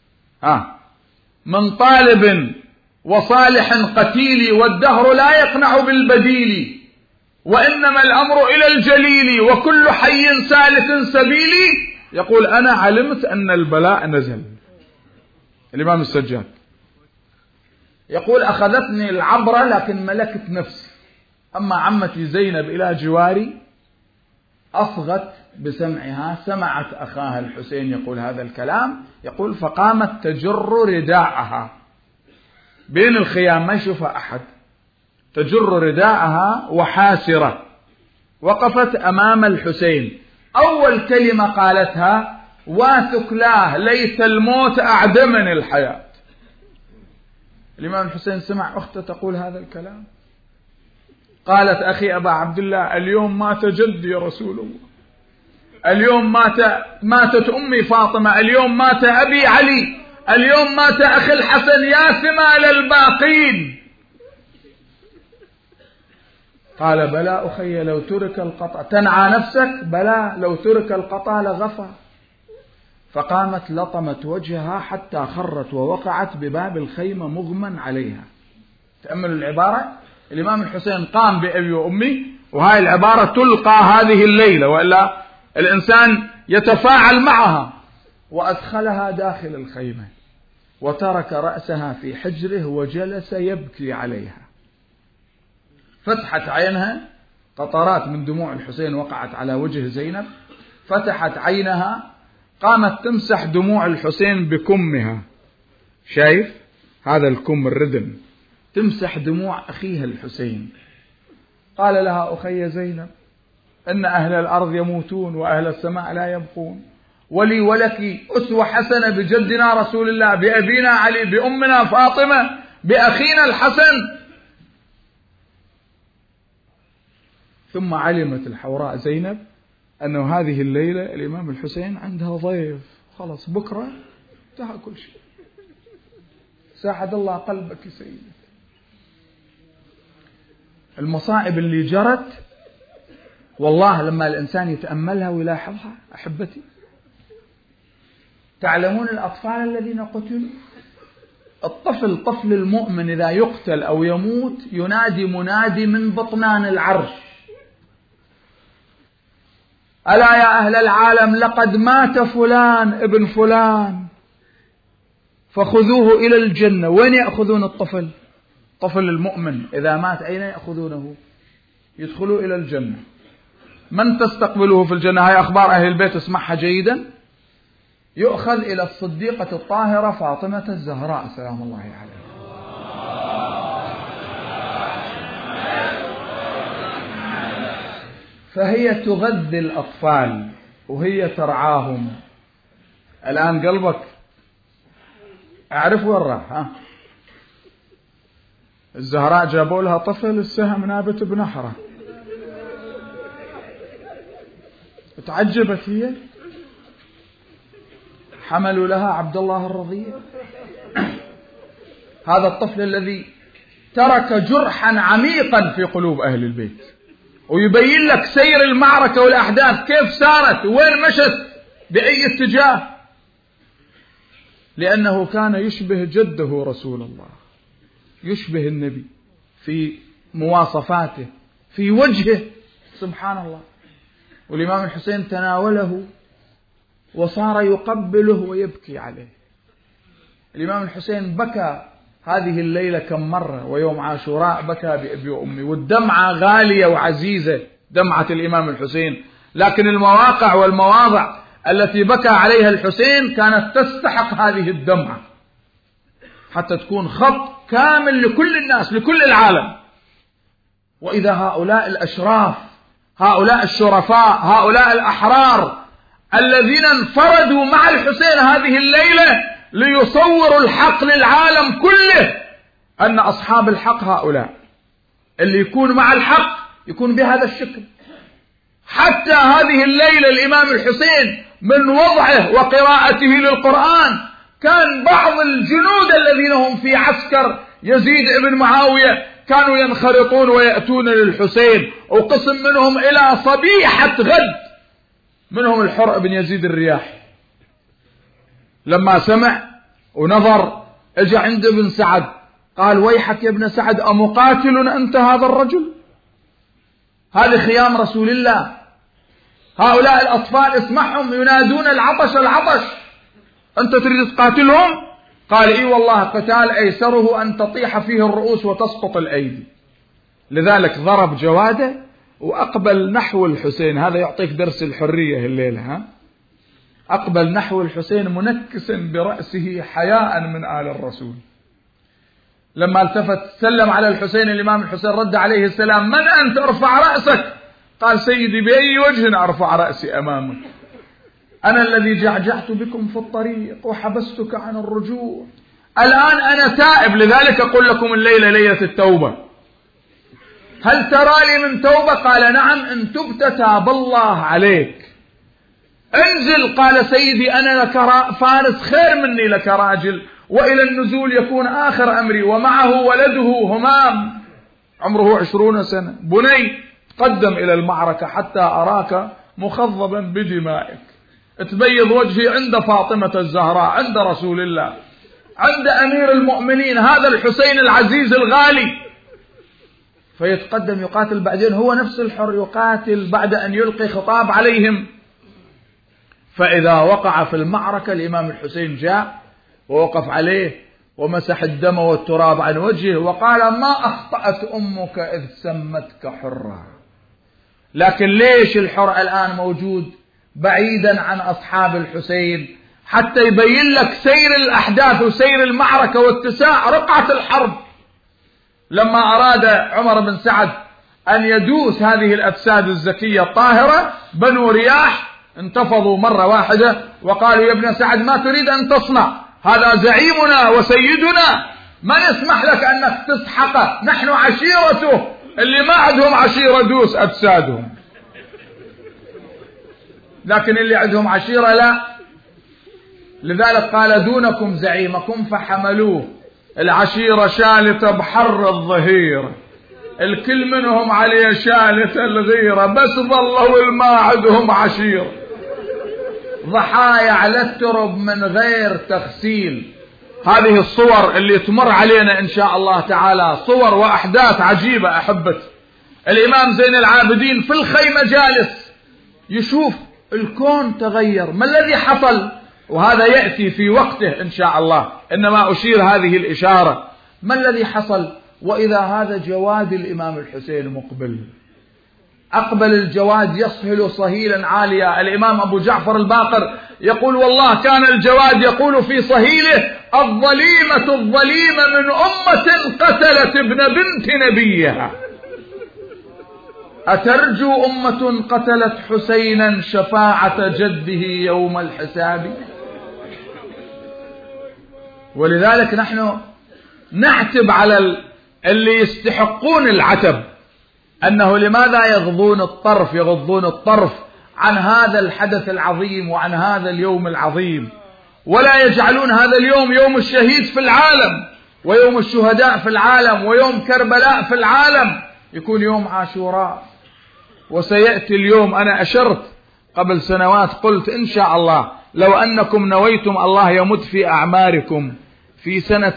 من طالب وصالح قتيل، والدهر لا يقنع بالبديل، وإنما الأمر إلى الجليل، وكل حي سالك سبيلي. يقول: أنا علمت أن البلاء نزل. الإمام السجاد يقول: أخذتني العبرة لكن ملكت نفسي، أما عمتي زينب إلى جواري أصغت بسمعها، سمعت أخاها الحسين يقول هذا الكلام. يقول: فقامت تجر رداءها بين الخيام، ما يشوفها أحد، تجر رداءها وحاسرة، وقفت أمام الحسين. أول كلمة قالتها: واثكلاه ليت الموت أعدمني الحياة. الإمام الحسين سمع أخته تقول هذا الكلام، قالت: أخي أبا عبد الله، اليوم مات جدي يا رسول الله، اليوم ماتت أمي فاطمة، اليوم مات أبي علي، اليوم مات أخي الحسن، يا ثمال الباقين. قال: بلى أخي، لو ترك القطع، تنعى نفسك؟ بلى، لو ترك القطع لغفى. فقامت لطمت وجهها حتى خرت ووقعت بباب الخيمة مغمى عليها. تأملوا العبارة، الإمام الحسين قام بأبي وأمي، وهاي العبارة تلقى هذه الليلة، وإلا الإنسان يتفاعل معها. وأدخلها داخل الخيمة وترك رأسها في حجره وجلس يبكي عليها. فتحت عينها، قطرات من دموع الحسين وقعت على وجه زينب، فتحت عينها، قامت تمسح دموع الحسين بكمها، شايف هذا الكم الردم، تمسح دموع أخيها الحسين. قال لها: أخي زينب، إن أهل الأرض يموتون وأهل السماء لا يبقون، ولي ولك أسوة حسنة بجدنا رسول الله، بأبينا علي، بأمنا فاطمة، بأخينا الحسن. ثم علمت الحوراء زينب أنه هذه الليلة الإمام الحسين عندها ضيف، خلاص بكرة انتهى كل شيء. ساعد الله قلبك سيدي. المصائب اللي جرت والله لما الإنسان يتأملها ويلاحظها أحبتي. تعلمون الأطفال الذين قتلوا، الطفل، طفل المؤمن إذا يقتل أو يموت ينادي منادي من بطنان العرش: ألا يا أهل العالم، لقد مات فلان ابن فلان فخذوه إلى الجنة. وين يأخذون الطفل؟ طفل المؤمن إذا مات أين يأخذونه؟ يدخلوا إلى الجنة. من تستقبله في الجنة؟ هاي أخبار أهل البيت، اسمعها جيدا. يؤخذ إلى الصديقة الطاهرة فاطمة الزهراء سلام الله عليها. فهي تغذي الأطفال وهي ترعاهم. الآن قلبك أعرف وين راح؟ ها؟ الزهراء جابوا لها طفل السهم نابت بنحره، تعجبت هي، حملوا لها عبد الله الرضيع. هذا الطفل الذي ترك جرحا عميقا في قلوب أهل البيت، ويبين لك سير المعركة والأحداث كيف سارت وين مشت بأي اتجاه، لأنه كان يشبه جده رسول الله، يشبه النبي في مواصفاته في وجهه سبحان الله. والإمام الحسين تناوله وصار يقبله ويبكي عليه. الإمام الحسين بكى هذه الليلة كم مرة، ويوم عاشوراء بكى بأبي وأمي، والدمعة غالية وعزيزة دمعة الإمام الحسين، لكن المواقع والمواضع التي بكى عليها الحسين كانت تستحق هذه الدمعة حتى تكون خط كامل لكل الناس لكل العالم. وإذا هؤلاء الأشراف، هؤلاء الشرفاء، هؤلاء الأحرار الذين انفردوا مع الحسين هذه الليلة ليصوروا الحق للعالم كله، أن أصحاب الحق هؤلاء اللي يكون مع الحق يكون بهذا الشكل. حتى هذه الليلة الإمام الحسين من وضعه وقراءته للقرآن كان بعض الجنود الذين هم في عسكر يزيد بن معاوية كانوا ينخرطون ويأتون للحسين، وقسم منهم إلى صبيحة غد منهم الحرء بن يزيد الرياحي. لما سمع ونظر اجى عند ابن سعد قال: ويحك يا ابن سعد، أمقاتل أنت هذا الرجل؟ هذه خيام رسول الله، هؤلاء الأطفال اسمعهم ينادون العطش العطش، أنت تريد تقاتلهم؟ قال: إي والله قتال أيسره أن تطيح فيه الرؤوس وتسقط الأيدي. لذلك ضرب جواده وأقبل نحو الحسين. هذا يعطيك درس الحرية الليلة. ها؟ أقبل نحو الحسين منكسا برأسه حياء من آل الرسول. لما التفت سلم على الحسين، الإمام الحسين رد عليه السلام: من أنت؟ ارفع رأسك. قال: سيدي بأي وجه أرفع رأسي أمامك؟ أنا الذي جعجعت بكم في الطريق وحبستك عن الرجوع، الآن أنا تائب، لذلك أقول لكم الليلة ليلة التوبة. هل ترى لي من توبة؟ قال: نعم، إن تبت تاب الله عليك. انزل. قال: سيدي أنا لك فارس خير مني لك راجل، وإلى النزول يكون آخر أمري. ومعه ولده همام عمره 20 سنة. بني قدم إلى المعركة حتى أراك مخضبا بدمائك، تبيض وجهي عند فاطمة الزهراء، عند رسول الله، عند أمير المؤمنين هذا الحسين العزيز الغالي. فيتقدم يقاتل، بعدين هو نفس الحر يقاتل بعد أن يلقي خطاب عليهم. فإذا وقع في المعركة الإمام الحسين جاء ووقف عليه ومسح الدم والتراب عن وجهه وقال: ما أخطأت أمك إذ سمتك حرا. لكن ليش الحر الآن موجود بعيدا عن أصحاب الحسين؟ حتى يبين لك سير الأحداث وسير المعركة واتساع رقعة الحرب. لما أراد عمر بن سعد أن يدوس هذه الأجساد الزكية الطاهرة، بنو رياح انتفضوا مرة واحدة وقالوا: يا ابن سعد ما تريد أن تصنع؟ هذا زعيمنا وسيدنا، ما نسمح لك أنك تسحقه، نحن عشيرته، اللي ما عندهم عشيرة دوس أجسادهم، لكن اللي عندهم عشيرة لا. لذلك قال: دونكم زعيمكم، فحملوه. العشيرة شالته بحر الظهيرة، الكل منهم عليه شالته الغيرة، بس ظلوا الما عندهم عشيرة، ضحايا على الترب من غير تغسيل. هذه الصور اللي تمر علينا إن شاء الله تعالى صور وأحداث عجيبة. أحبت الإمام زين العابدين في الخيمة جالس يشوف الكون تغير، ما الذي حصل؟ وهذا يأتي في وقته إن شاء الله، إنما أشير هذه الإشارة. ما الذي حصل؟ وإذا هذا جواد الإمام الحسين مقبل، أقبل الجواد يصهل صهيلا عاليا. الإمام أبو جعفر الباقر يقول والله كان الجواد يقول في صهيله الظليمة الظليمة من أمة قتلت ابن بنت نبيها، أترجو أمة قتلت حسينا شفاعة جده يوم الحساب. ولذلك نحن نعتب على اللي يستحقون العتب أنه لماذا يغضون الطرف عن هذا الحدث العظيم وعن هذا اليوم العظيم، ولا يجعلون هذا اليوم يوم الشهيد في العالم ويوم الشهداء في العالم ويوم كربلاء في العالم، يكون يوم عاشوراء. وسيأتي اليوم، أنا أشرت قبل سنوات قلت إن شاء الله لو أنكم نويتم الله يمد في أعماركم في سنة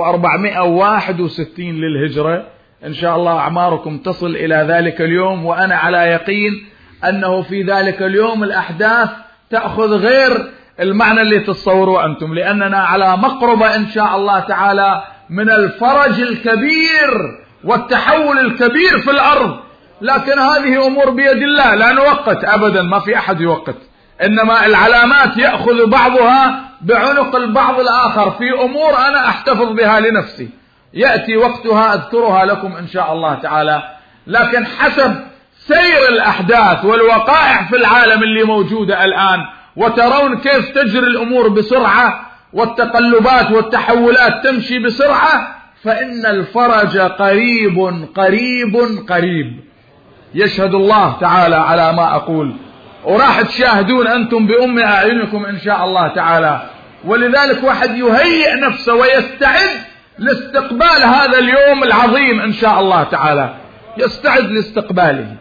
1461 للهجرة، إن شاء الله أعماركم تصل إلى ذلك اليوم، وأنا على يقين أنه في ذلك اليوم الأحداث تأخذ غير المعنى اللي تتصوروا أنتم، لأننا على مقربة إن شاء الله تعالى من الفرج الكبير والتحول الكبير في الأرض. لكن هذه أمور بيد الله، لا نوقت أبدا، ما في أحد يوقت، إنما العلامات يأخذ بعضها بعنق البعض الآخر في أمور أنا أحتفظ بها لنفسي، يأتي وقتها أذكرها لكم إن شاء الله تعالى. لكن حسب سير الأحداث والوقائع في العالم اللي موجودة الآن، وترون كيف تجري الأمور بسرعة والتقلبات والتحولات تمشي بسرعة، فإن الفرج قريب قريب قريب، يشهد الله تعالى على ما أقول، وراح تشاهدون أنتم بأم أعينكم إن شاء الله تعالى. ولذلك واحد يهيئ نفسه ويستعد لاستقبال هذا اليوم العظيم إن شاء الله تعالى، يستعد لاستقباله.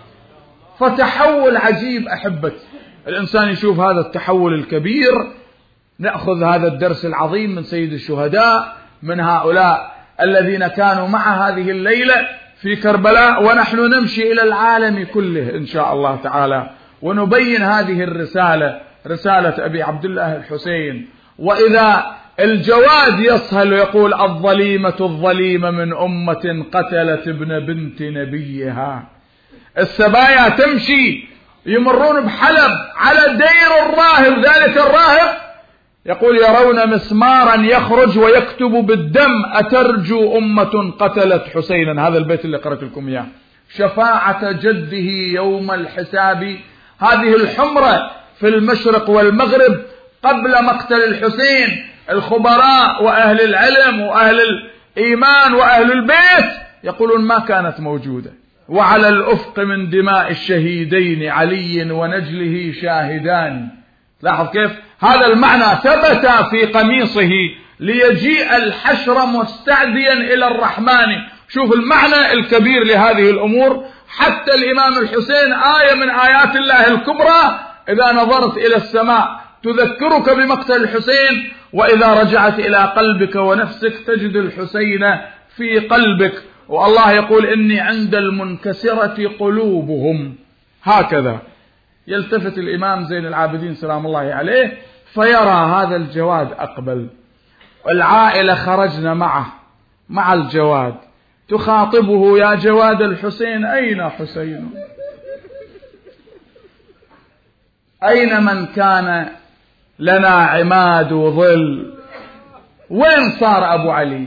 فتحول عجيب أحبتي، الإنسان يشوف هذا التحول الكبير. نأخذ هذا الدرس العظيم من سيد الشهداء، من هؤلاء الذين كانوا مع هذه الليلة في كربلاء، ونحن نمشي إلى العالم كله إن شاء الله تعالى ونبين هذه الرسالة، رسالة أبي عبد الله الحسين. وإذا الجواد يصهل ويقول الظليمة الظليمة من أمة قتلت ابن بنت نبيها، السبايا تمشي يمرون بحلب على دير الراهب، ذلك الراهب يقول يرون مسمارا يخرج ويكتب بالدم أترجو أمة قتلت حسينا، هذا البيت اللي قرأت لكم إياه، شفاعة جده يوم الحساب. هذه الحمرة في المشرق والمغرب قبل مقتل الحسين، الخبراء وأهل العلم وأهل الإيمان وأهل البيت يقولون ما كانت موجودة. وعلى الأفق من دماء الشهيدين علي ونجله شاهدان. لاحظ كيف هذا المعنى ثبت في قميصه ليجيء الحشر مستعديا إلى الرحمن. شوف المعنى الكبير لهذه الأمور. حتى الإمام الحسين آية من آيات الله الكبرى، إذا نظرت إلى السماء تذكرك بمقتل الحسين، وإذا رجعت إلى قلبك ونفسك تجد الحسين في قلبك. والله يقول إني عند المنكسرة قلوبهم. هكذا يلتفت الإمام زين العابدين سلام الله عليه فيرى هذا الجواد أقبل، والعائلة خرجنا مع الجواد، تخاطبه يا جواد الحسين أين حسين؟ أين من كان لنا عماد وظل؟ وين صار أبو علي؟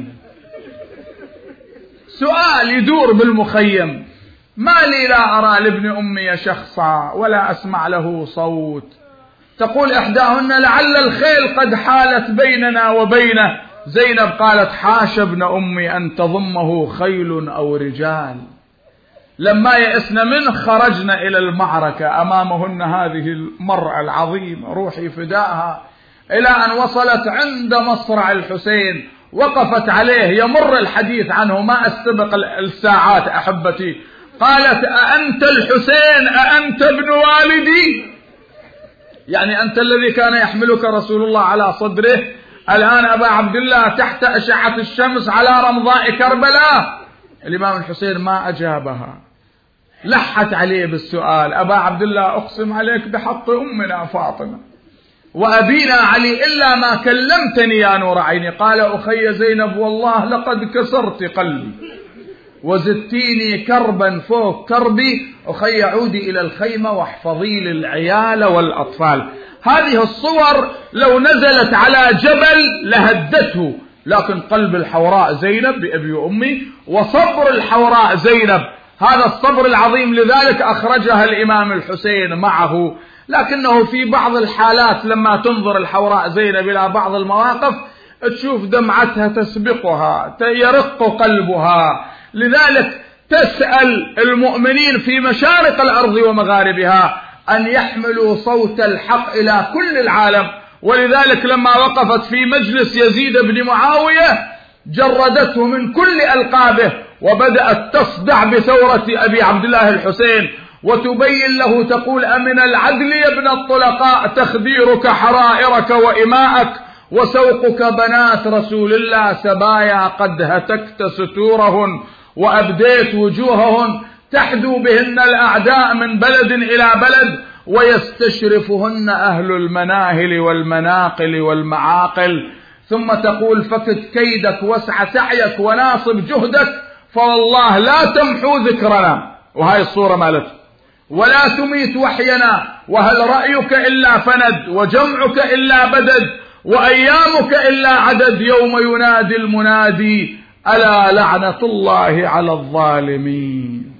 سؤال يدور بالمخيم. ما لي لا أرى لابن أمي شخصا ولا أسمع له صوت. تقول إحداهن لعل الخيل قد حالت بيننا وبينه. زينب قالت حاش ابن أمي أن تضمه خيل أو رجال. لما يئسن منه خرجنا إلى المعركة، أمامهن هذه المرأة العظيمة روحي فداها، إلى أن وصلت عند مصرع الحسين، وقفت عليه، يمر الحديث عنه ما أستبق الساعات أحبتي. قالت أأنت الحسين أأنت ابن والدي؟ يعني أنت الذي كان يحملك رسول الله على صدره، الآن أبا عبد الله تحت أشعة الشمس على رمضاء كربلاء. الإمام الحسين ما أجابها، لحت عليه بالسؤال. أبا عبد الله أقسم عليك بحق أمنا فاطمة وأبينا علي إلا ما كلمتني يا نور عيني. قال أخي زينب والله لقد كسرت قلبي وزدتيني كربا فوق كربي، أخي عودي إلى الخيمة واحفظي لي العيال والأطفال. هذه الصور لو نزلت على جبل لهدته، لكن قلب الحوراء زينب بأبي وأمي وصبر الحوراء زينب، هذا الصبر العظيم، لذلك أخرجها الإمام الحسين معه. لكنه في بعض الحالات لما تنظر الحوراء زينب إلى بعض المواقف تشوف دمعتها تسبقها، يرق قلبها، لذلك تسأل المؤمنين في مشارق الأرض ومغاربها أن يحملوا صوت الحق إلى كل العالم. ولذلك لما وقفت في مجلس يزيد بن معاوية جردته من كل ألقابه وبدأت تصدع بثورة أبي عبد الله الحسين، وتبين له تقول: أمن العدل يا ابن الطلقاء تخديرك حرائرك وإماءك وسوقك بنات رسول الله سبايا قد هتكت ستورهن وأبديت وجوههن، تحدو بهن الأعداء من بلد إلى بلد ويستشرفهن أهل المناهل والمناقل والمعاقل. ثم تقول: فكد كيدك واسع سعيك وناصب جهدك فوالله لا تمحو ذكرنا، وهاي الصورة مالته، ولا تميت وحينا، وهل رأيك إلا فند وجمعك إلا بدد وأيامك إلا عدد، يوم ينادي المنادي ألا لعنة الله على الظالمين.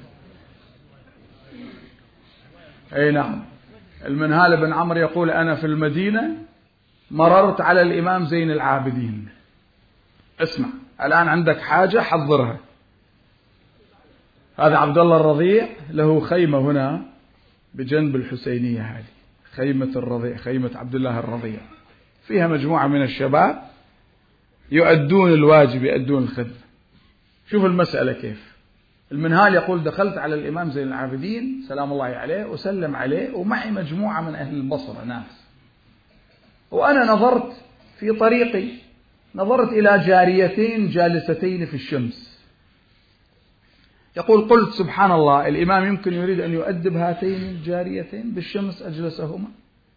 أي نعم. المنهال بن عمرو يقول: أنا في المدينة مررت على الإمام زين العابدين. اسمع الآن عندك حاجة حضرها. هذا عبد الله الرضيع له خيمة هنا بجنب الحسينية، هذه خيمة الرضيع، خيمة عبد الله الرضيع، فيها مجموعة من الشباب يؤدون الواجب، يؤدون الخدمة. شوف المسألة كيف. المنهال يقول: دخلت على الإمام زين العابدين سلام الله عليه وسلم عليه، ومعي مجموعة من أهل البصرة ناس، وأنا نظرت في طريقي، نظرت إلى جاريتين جالستين في الشمس. يقول: قلت سبحان الله، الإمام يمكن يريد أن يؤدب هاتين الجاريتين بالشمس أجلسهما.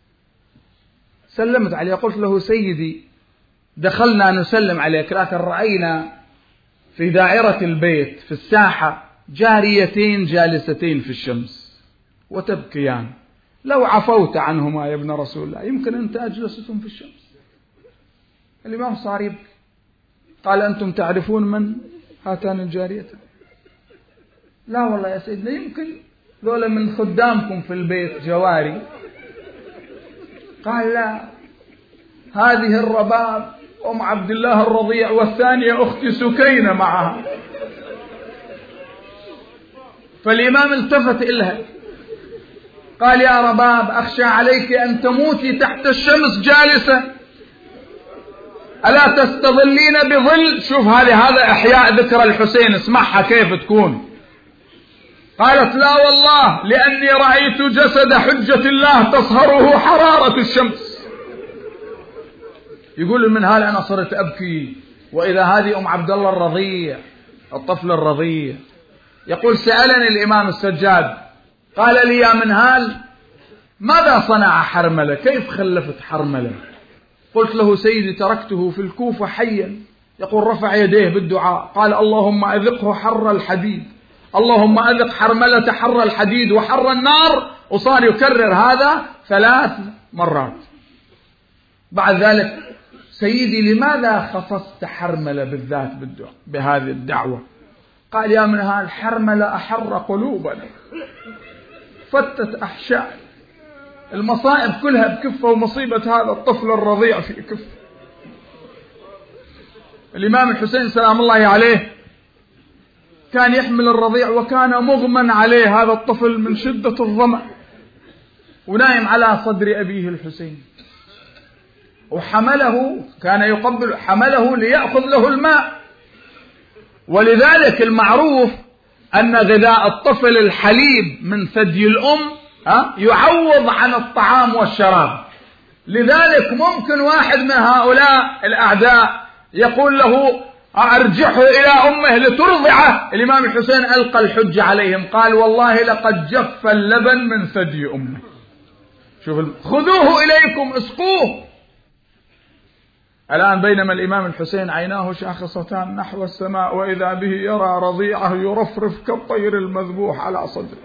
سلمت عليه، قلت له: سيدي دخلنا نسلم عليك، لكن رأينا في دائرة البيت في الساحة جاريتين جالستين في الشمس وتبكيان، لو عفوت عنهما يا ابن رسول الله يمكن أنت أجلستهم في الشمس. الإمام صار يبكي، قال: أنتم تعرفون من هاتان الجاريتين؟ لا والله يا سيدنا، يمكن ذولا من خدامكم في البيت جواري. قال: لا، هذه الرباب أم عبد الله الرضيع، والثانية أختي سكينة معها. فالإمام التفت إلها قال: يا رباب، أخشى عليك أن تموتي تحت الشمس جالسة، ألا تستظلين بظل؟ شوف هذا إحياء ذكر الحسين، اسمعها كيف تكون. قالت: لا والله، لأني رأيت جسد حجة الله تصهره حرارة الشمس. يقول المنهال: أنا صرت أبكي، وإذا هذه أم عبد الله الرضيع، الطفل الرضيع. يقول: سألني الإمام السجاد قال لي: يا منهال، ماذا صنع حرملة؟ كيف خلفت حرملة؟ قلت له: سيدي تركته في الكوفة حيا. يقول: رفع يديه بالدعاء قال: اللهم أذقه حر الحديد، اللهم أذق حرملة حر الحديد وحر النار، وصار يكرر هذا 3 مرات. بعد ذلك: سيدي لماذا خصصت حرملة بالذات بهذه الدعوة؟ قال: يا منهال، حرملة أحر قلوبنا، فتت أحشاء، المصائب كلها بكفة، ومصيبة هذا الطفل الرضيع في كفة. الإمام الحسين سلام الله عليه كان يحمل الرضيع، وكان مغمى عليه هذا الطفل من شدة الظمأ، ونايم على صدر أبيه الحسين، وحمله، كان يقبل، حمله ليأخذ له الماء. ولذلك المعروف أن غذاء الطفل الحليب من ثدي الأم يعوض عن الطعام والشراب. لذلك ممكن واحد من هؤلاء الأعداء يقول له: أرجعه إلى أمه لترضعه. الإمام الحسين ألقى الحج عليهم، قال: والله لقد جف اللبن من ثدي أمه. شوف: خذوه إليكم اسقوه. الآن بينما الإمام الحسين عيناه شاخصتان نحو السماء وإذا به يرى رضيعه يرفرف كالطير المذبوح على صدره،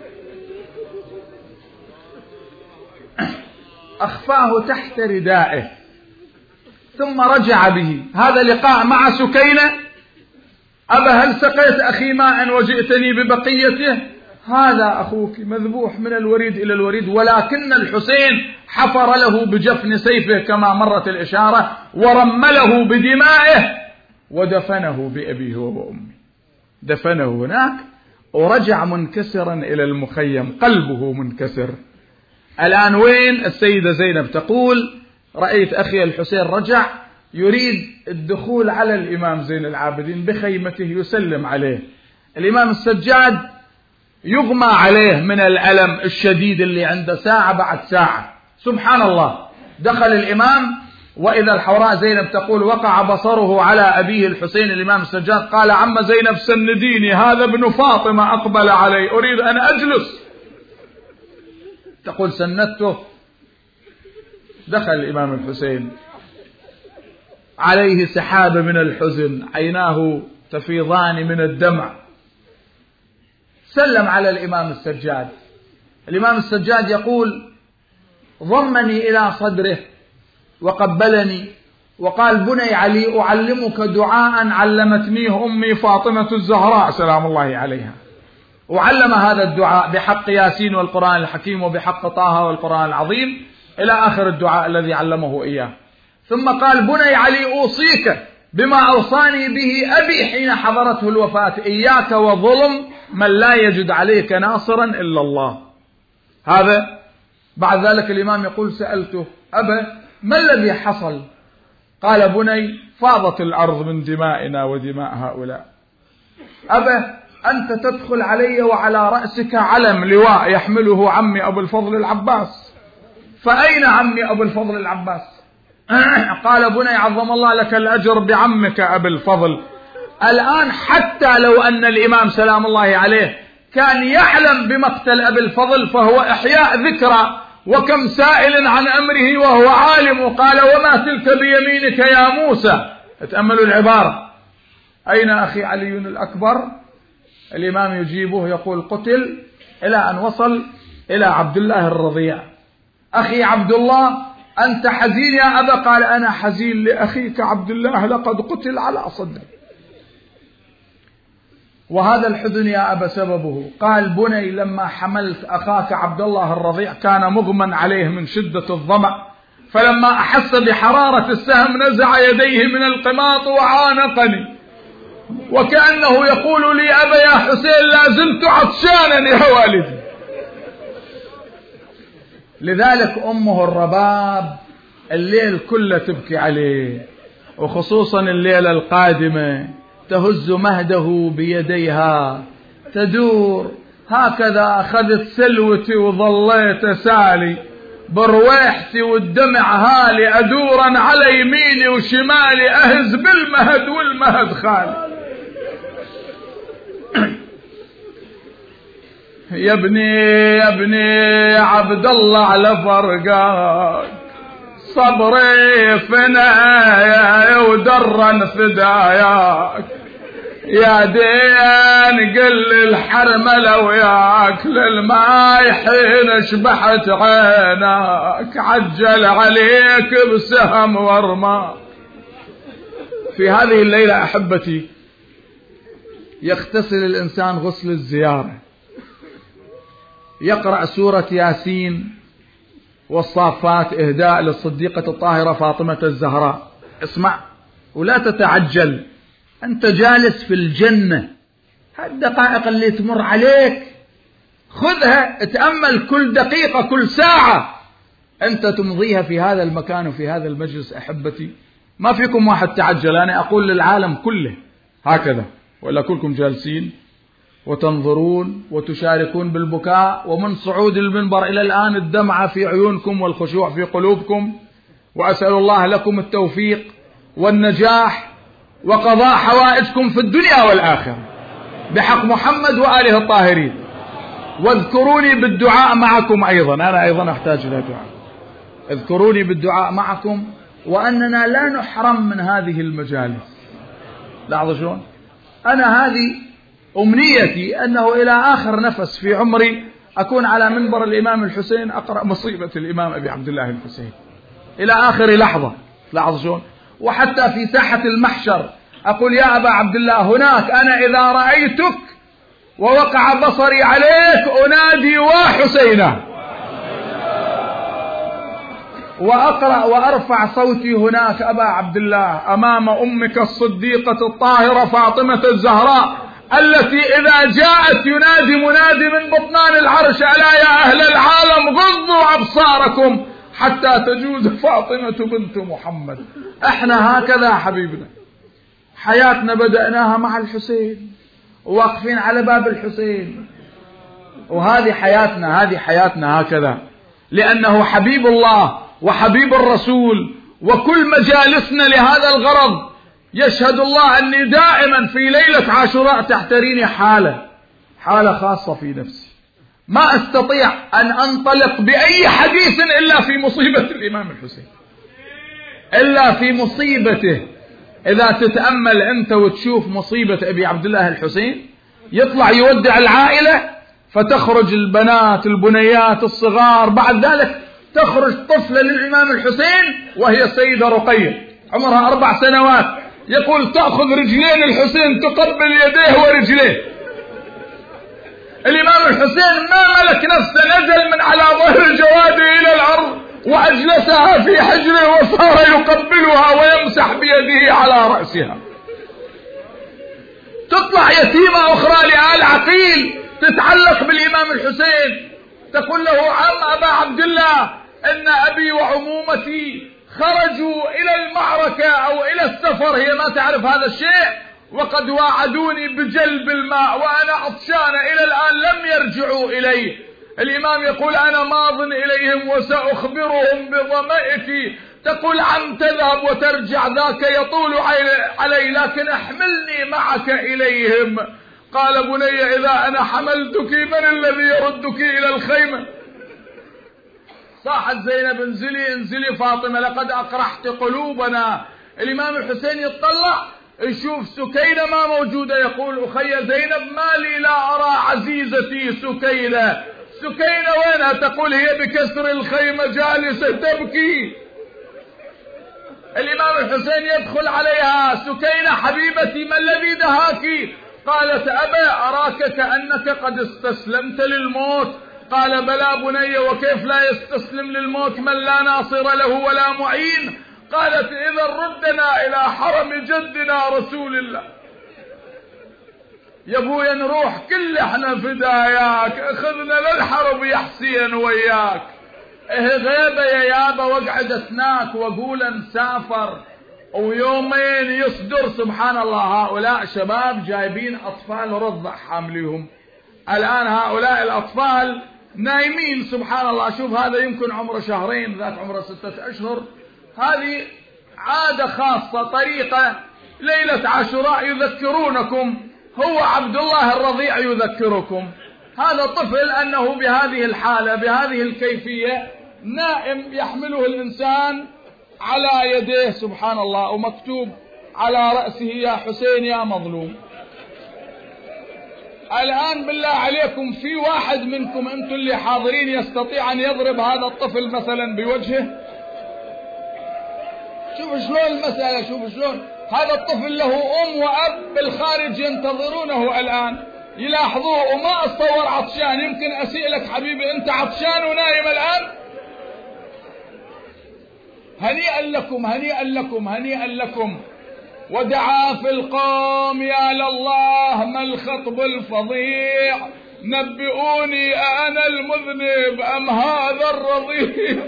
أخفاه تحت ردائه ثم رجع به. هذا لقاء مع سكينة. أبا هل سقيت أخي ماء وجئتني ببقيته؟ هذا أخوك مذبوح من الوريد إلى الوريد، ولكن الحسين حفر له بجفن سيفه كما مرت الإشارة، ورمله بدمائه ودفنه بأبيه وأمه، دفنه هناك ورجع منكسرا إلى المخيم، قلبه منكسر. الآن وين السيدة زينب؟ تقول: رأيت أخي الحسين رجع يريد الدخول على الإمام زين العابدين بخيمته يسلم عليه. الإمام السجاد يغمى عليه من الألم الشديد اللي عنده ساعة بعد ساعة. سبحان الله، دخل الإمام وإذا الحوراء زينب تقول: وقع بصره على أبيه الحسين الإمام السجاد، قال: عم زينب سنديني، هذا ابن فاطمة أقبل علي، أريد أن أجلس. تقول: سندته. دخل الإمام الحسين عليه سحابة من الحزن، عيناه تفيضان من الدمع. سلم على الإمام السجاد. الإمام السجاد يقول: ضمني إلى صدره وقبلني وقال: بني علي، أعلمك دعاء علمتنيه أمي فاطمة الزهراء سلام الله عليها. وعلم هذا الدعاء بحق ياسين والقرآن الحكيم وبحق طه والقرآن العظيم إلى آخر الدعاء الذي علمه إياه. ثم قال: بني علي، أوصيك بما أوصاني به أبي حين حضرته الوفاة، إياك وظلم من لا يجد عليك ناصرا إلا الله. هذا بعد ذلك الإمام يقول: سألته: أبا ما الذي حصل؟ قال: بني، فاضت الأرض من دمائنا ودماء هؤلاء. أبا أنت تدخل علي وعلى رأسك علم لواء يحمله عمي أبو الفضل العباس، فأين عمي أبو الفضل العباس؟ قال: بني عظم الله لك الأجر بعمك أبي الفضل. الآن حتى لو أن الإمام سلام الله عليه كان يعلم بمقتل أبي الفضل فهو إحياء ذكرى، وكم سائل عن أمره وهو عالم. قال: وما تلك بيمينك يا موسى؟ اتأملوا العبارة: أين أخي علي الأكبر؟ الإمام يجيبه يقول: قتل، إلى أن وصل إلى عبد الله الرضيع. أخي عبد الله، أنت حزين يا أبا؟ قال: أنا حزين لأخيك عبد الله، لقد قتل على صدري. وهذا الحزن يا أبا سببه؟ قال: بني لما حملت أخاك عبد الله الرضيع كان مغمى عليه من شدة الظمأ، فلما أحس بحرارة السهم نزع يديه من القماط وعانقني، وكأنه يقول لي: أبا يا حسين لا زلت عطشانا يا والدي. لذلك أمه الرباب الليل كله تبكي عليه، وخصوصا الليلة القادمة تهز مهده بيديها تدور هكذا. أخذت سلوتي وظليت سالي برويحتي والدمع هالي، أدورا على يميني وشمالي، أهز بالمهد والمهد خالي. يا ابني عبد الله على فرقاك، صبري فنايا ودرا فداياك، يا دين قل الحرملة وياك للماي حين شبحت عيناك، عجل عليك بسهم ورماك. في هذه الليلة أحبتي يغتسل الإنسان غسل الزيارة، يقرأ سورة ياسين والصافات إهداء للصديقة الطاهرة فاطمة الزهراء. اسمع ولا تتعجل، أنت جالس في الجنة، هالدقائق اللي تمر عليك خذها، اتأمل كل دقيقة كل ساعة أنت تمضيها في هذا المكان وفي هذا المجلس. أحبتي ما فيكم واحد تعجل، أنا أقول للعالم كله هكذا، ولا كلكم جالسين وتنظرون وتشاركون بالبكاء، ومن صعود المنبر إلى الآن الدمعة في عيونكم والخشوع في قلوبكم. وأسأل الله لكم التوفيق والنجاح وقضاء حوائجكم في الدنيا والآخرة بحق محمد وآله الطاهرين. واذكروني بالدعاء معكم أيضا، أنا أيضا أحتاج إلى دعاء. اذكروني بالدعاء معكم وأننا لا نحرم من هذه المجالس. لاحظوا شلون؟ أنا هذه أمنيتي، أنه إلى آخر نفس في عمري أكون على منبر الإمام الحسين أقرأ مصيبة الإمام أبي عبد الله الحسين إلى آخر لحظة. لاحظوا شلون؟ وحتى في ساحة المحشر أقول يا أبا عبد الله هناك أنا إذا رأيتك ووقع بصري عليك أنادي وحسينا، وأقرأ وأرفع صوتي هناك أبا عبد الله أمام أمك الصديقة الطاهرة فاطمة الزهراء التي إذا جاءت ينادي منادي من بطنان العرش ألا يا أهل العالم غضوا أبصاركم حتى تجوز فاطمة بنت محمد. احنا هكذا حبيبنا، حياتنا بدأناها مع الحسين وواقفين على باب الحسين، وهذه حياتنا، هذه حياتنا هكذا، لأنه حبيب الله وحبيب الرسول. وكل مجالسنا لهذا الغرض. يشهد الله أني دائما في ليلة عاشوراء تحتريني حالة خاصة في نفسي، ما أستطيع أن أنطلق بأي حديث إلا في مصيبة الإمام الحسين، إلا في مصيبته. إذا تتأمل أنت وتشوف مصيبة أبي عبد الله الحسين، يطلع يودع العائلة فتخرج البنات البنيات الصغار، بعد ذلك تخرج طفلة للإمام الحسين وهي السيدة رقية عمرها 4 سنوات، يقول تأخذ رجلين الحسين تقبل يديه ورجليه. الإمام الحسين ما ملك نفسه، نزل من على ظهر الجواد إلى الأرض وأجلسها في حجره وصار يقبلها ويمسح بيده على رأسها. تطلع يتيمة أخرى لآل عقيل تتعلق بالإمام الحسين، تقول له عم أبا عبد الله إن أبي وعمومتي خرجوا إلى المعركة أو إلى السفر، هي ما تعرف هذا الشيء، وقد واعدوني بجلب الماء وأنا عطشانة إلى الآن لم يرجعوا إليه. الإمام يقول أنا ماض إليهم وسأخبرهم بظمئك. تقول عم تذهب وترجع ذاك يطول علي، لكن احملني معك إليهم. قال بني إذا أنا حملتك من الذي يردك إلى الخيمة؟ صاحت زينب انزلي انزلي فاطمة لقد أقرحت قلوبنا. الإمام الحسين يتطلع يشوف سكينة ما موجودة، يقول أخي زينب ما لي لا أرى عزيزتي سكينة. سكينة وينها؟ تقول هي بكسر الخيمة جالسة تبكي. الإمام الحسين يدخل عليها سكينة حبيبتي ما الذي دهاك؟ قالت أبا أراك كأنك قد استسلمت للموت. قال بلى بني وكيف لا يستسلم للموت من لا ناصر له ولا معين؟ قالت إذا ردنا إلى حرم جدنا رسول الله. يا ابويا نروح كل احنا فداياك، اخذنا للحرب يا حسين وياك. غيبة يا يابا واقعد اسناك واقول نسافر، ويومين يصدر سبحان الله هؤلاء شباب جايبين أطفال رضع حامليهم. الآن هؤلاء الأطفال نايمين سبحان الله. شوف هذا يمكن عمره 2 شهر، ذاك عمره 6 أشهر. هذه عادة خاصة، طريقة ليلة عاشوراء يذكرونكم، هو عبد الله الرضيع يذكركم. هذا طفل أنه بهذه الحالة بهذه الكيفية نائم يحمله الإنسان على يديه سبحان الله، ومكتوب على رأسه يا حسين يا مظلوم. الآن بالله عليكم في واحد منكم أنتم اللي حاضرين يستطيع أن يضرب هذا الطفل مثلا بوجهه؟ شوف شلون المسألة، شوف شلون هذا الطفل له أم وأب بالخارج ينتظرونه الآن يلاحظوه، وما أتصور عطشان. يمكن أسئل لك حبيبي أنت عطشان ونايم الآن؟ هنيئا لكم هنيئا لكم هنيئا لكم. ودعا في القوم يا لله ما الخطب الفظيع، نبئوني أنا المذنب أم هذا الرضيع.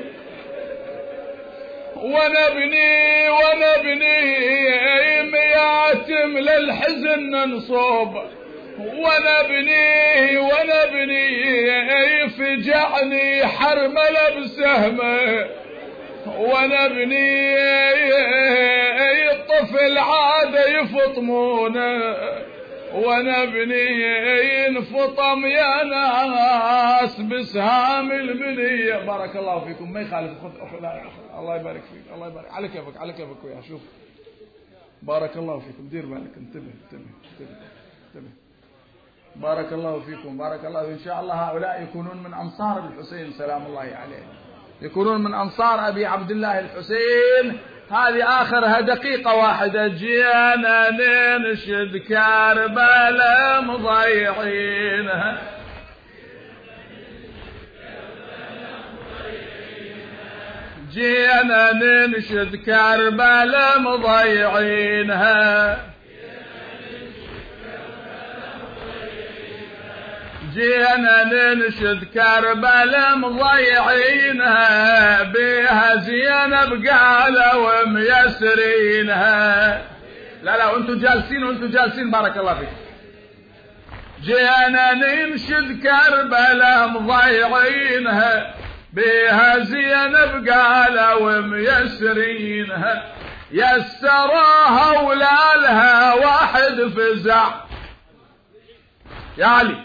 ونبني مياتم للحزن ننصب، ونبني فجعني حرملة بسهمه، ونبني الطفل عاد يفطمونه، ونبني ينفطم يا ناس بسهام البنية. بارك الله فيكم. ما يخالف. أخذ الله يبارك فيك. الله يبارك على كيفك على كيفك ويا شوف. بارك الله فيكم. دير بالك. انتبه انتبه انتبه انتبه. بارك الله فيكم. بارك الله. إن شاء الله هؤلاء يكونون من أنصار الحسين سلام الله عليه، يكونون من أنصار أبي عبد الله الحسين. هذه آخرها دقيقة واحدة. جينا ننشد كربلاء مضيعينها، جينا ننشد كربلاء مضيعينها، جينا ننشد كربلاء مضيعينها، بها زينب قالوا وميسرينها. لا لا وانتم جالسين وانتم جالسين. بارك الله فيك. جينا ننشد كربلاء مضيعينها، بها زينب قالوا وميسرينها، يسراها ولا لها واحد فزع. يا علي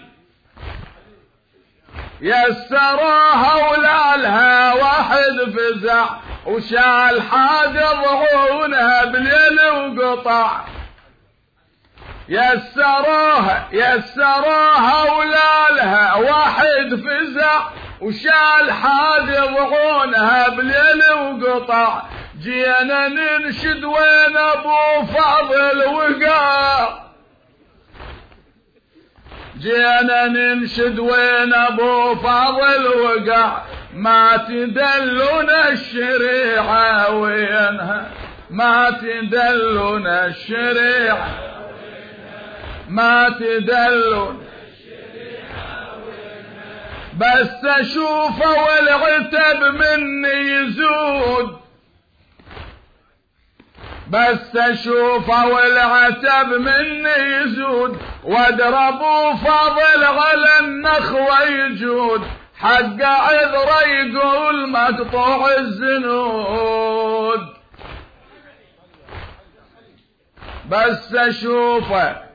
يسراها ولا لها واحد فزع، وشال حاجة ضعونها بالليل وقطع. يسراها ولا لها واحد فزع، وشال حاجة ضعونها بالليل وقطع. جينا ننشد وين ابو فاضل وقع، جينا ننشد وين ابو فاضل وقع، ما تدلون الشريعة وينها، ما تدلون الشريعة، ما تدلون بس اشوفه والعتب مني يزود، بس اشوفه والعتب مني يزود، واضربوا فاضل على النخوة يجود، حق عذره يقول مقطوع الزنود. بس اشوفه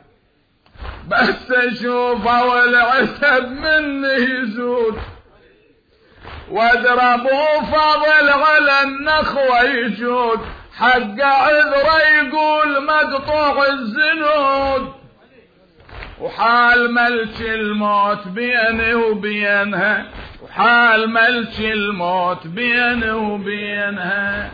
والعتب مني يزود، واضربوا فاضل على النخوة يجود، حق عذره يقول مقطوع الزنود. وحال ملك الموت بيني وبينها، وحال ملك الموت بيني وبينها.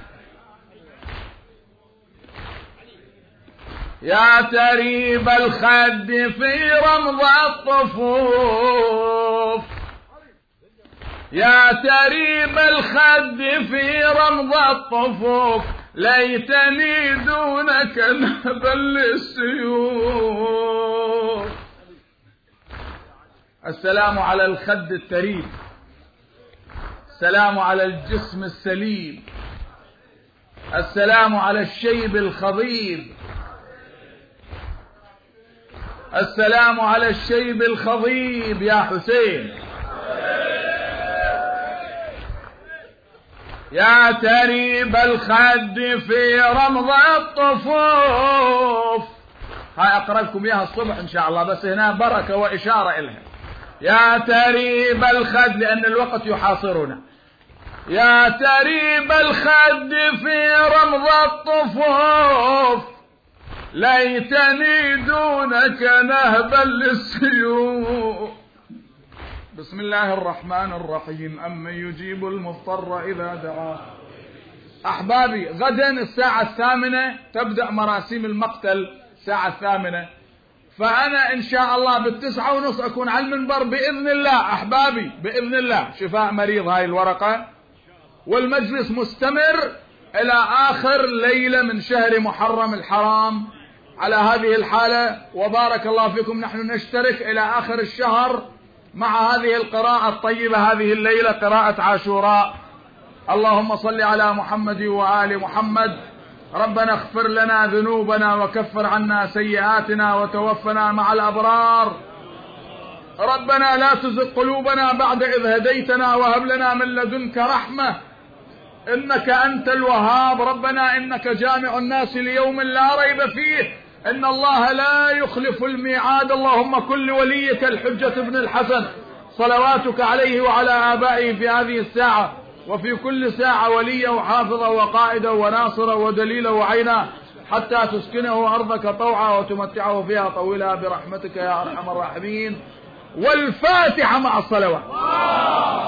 يا تريب الخد في رمض الطفوف، يا تريب الخد في رمض الطفوف، ليتني دونك نهبل السيوف. السلام على الخد التريب، السلام على الجسم السليم، السلام على الشيب الخضيب، السلام على الشيب الخضيب يا حسين. يا تريب الخد في رمض الطفوف. هاي اقرا لكم اياها الصبح ان شاء الله، بس هنا بركه واشاره الها. يا تريب الخد لان الوقت يحاصرنا. يا تريب الخد في رمض الطفوف، ليتني دونك نهبل السيوف. بسم الله الرحمن الرحيم. أمن يجيب المضطر إذا دعاه. أحبابي غدا الساعة 8 تبدأ مراسيم المقتل الساعة 8، فأنا إن شاء الله ب9:30 أكون على المنبر بإذن الله. أحبابي بإذن الله شفاء مريض هاي الورقة، والمجلس مستمر إلى آخر ليلة من شهر محرم الحرام على هذه الحالة. وبارك الله فيكم، نحن نشترك إلى آخر الشهر مع هذه القراءة الطيبة هذه الليلة، قراءة عاشوراء. اللهم صل على محمد وآل محمد. ربنا اغفر لنا ذنوبنا وكفر عنا سيئاتنا وتوفنا مع الأبرار. ربنا لا تزغ قلوبنا بعد إذ هديتنا وهب لنا من لدنك رحمة إنك أنت الوهاب. ربنا إنك جامع الناس ليوم لا ريب فيه، إن الله لا يخلف الميعاد. اللهم كل وليك الحجة بن الحسن صلواتك عليه وعلى آبائه في هذه الساعة وفي كل ساعة وليا وحافظا وقائدا وناصرا ودليلا وعينا، حتى تسكنه أرضك طوعا وتمتعه فيها طويلا برحمتك يا أرحم الراحمين. والفاتحة مع الصلوات.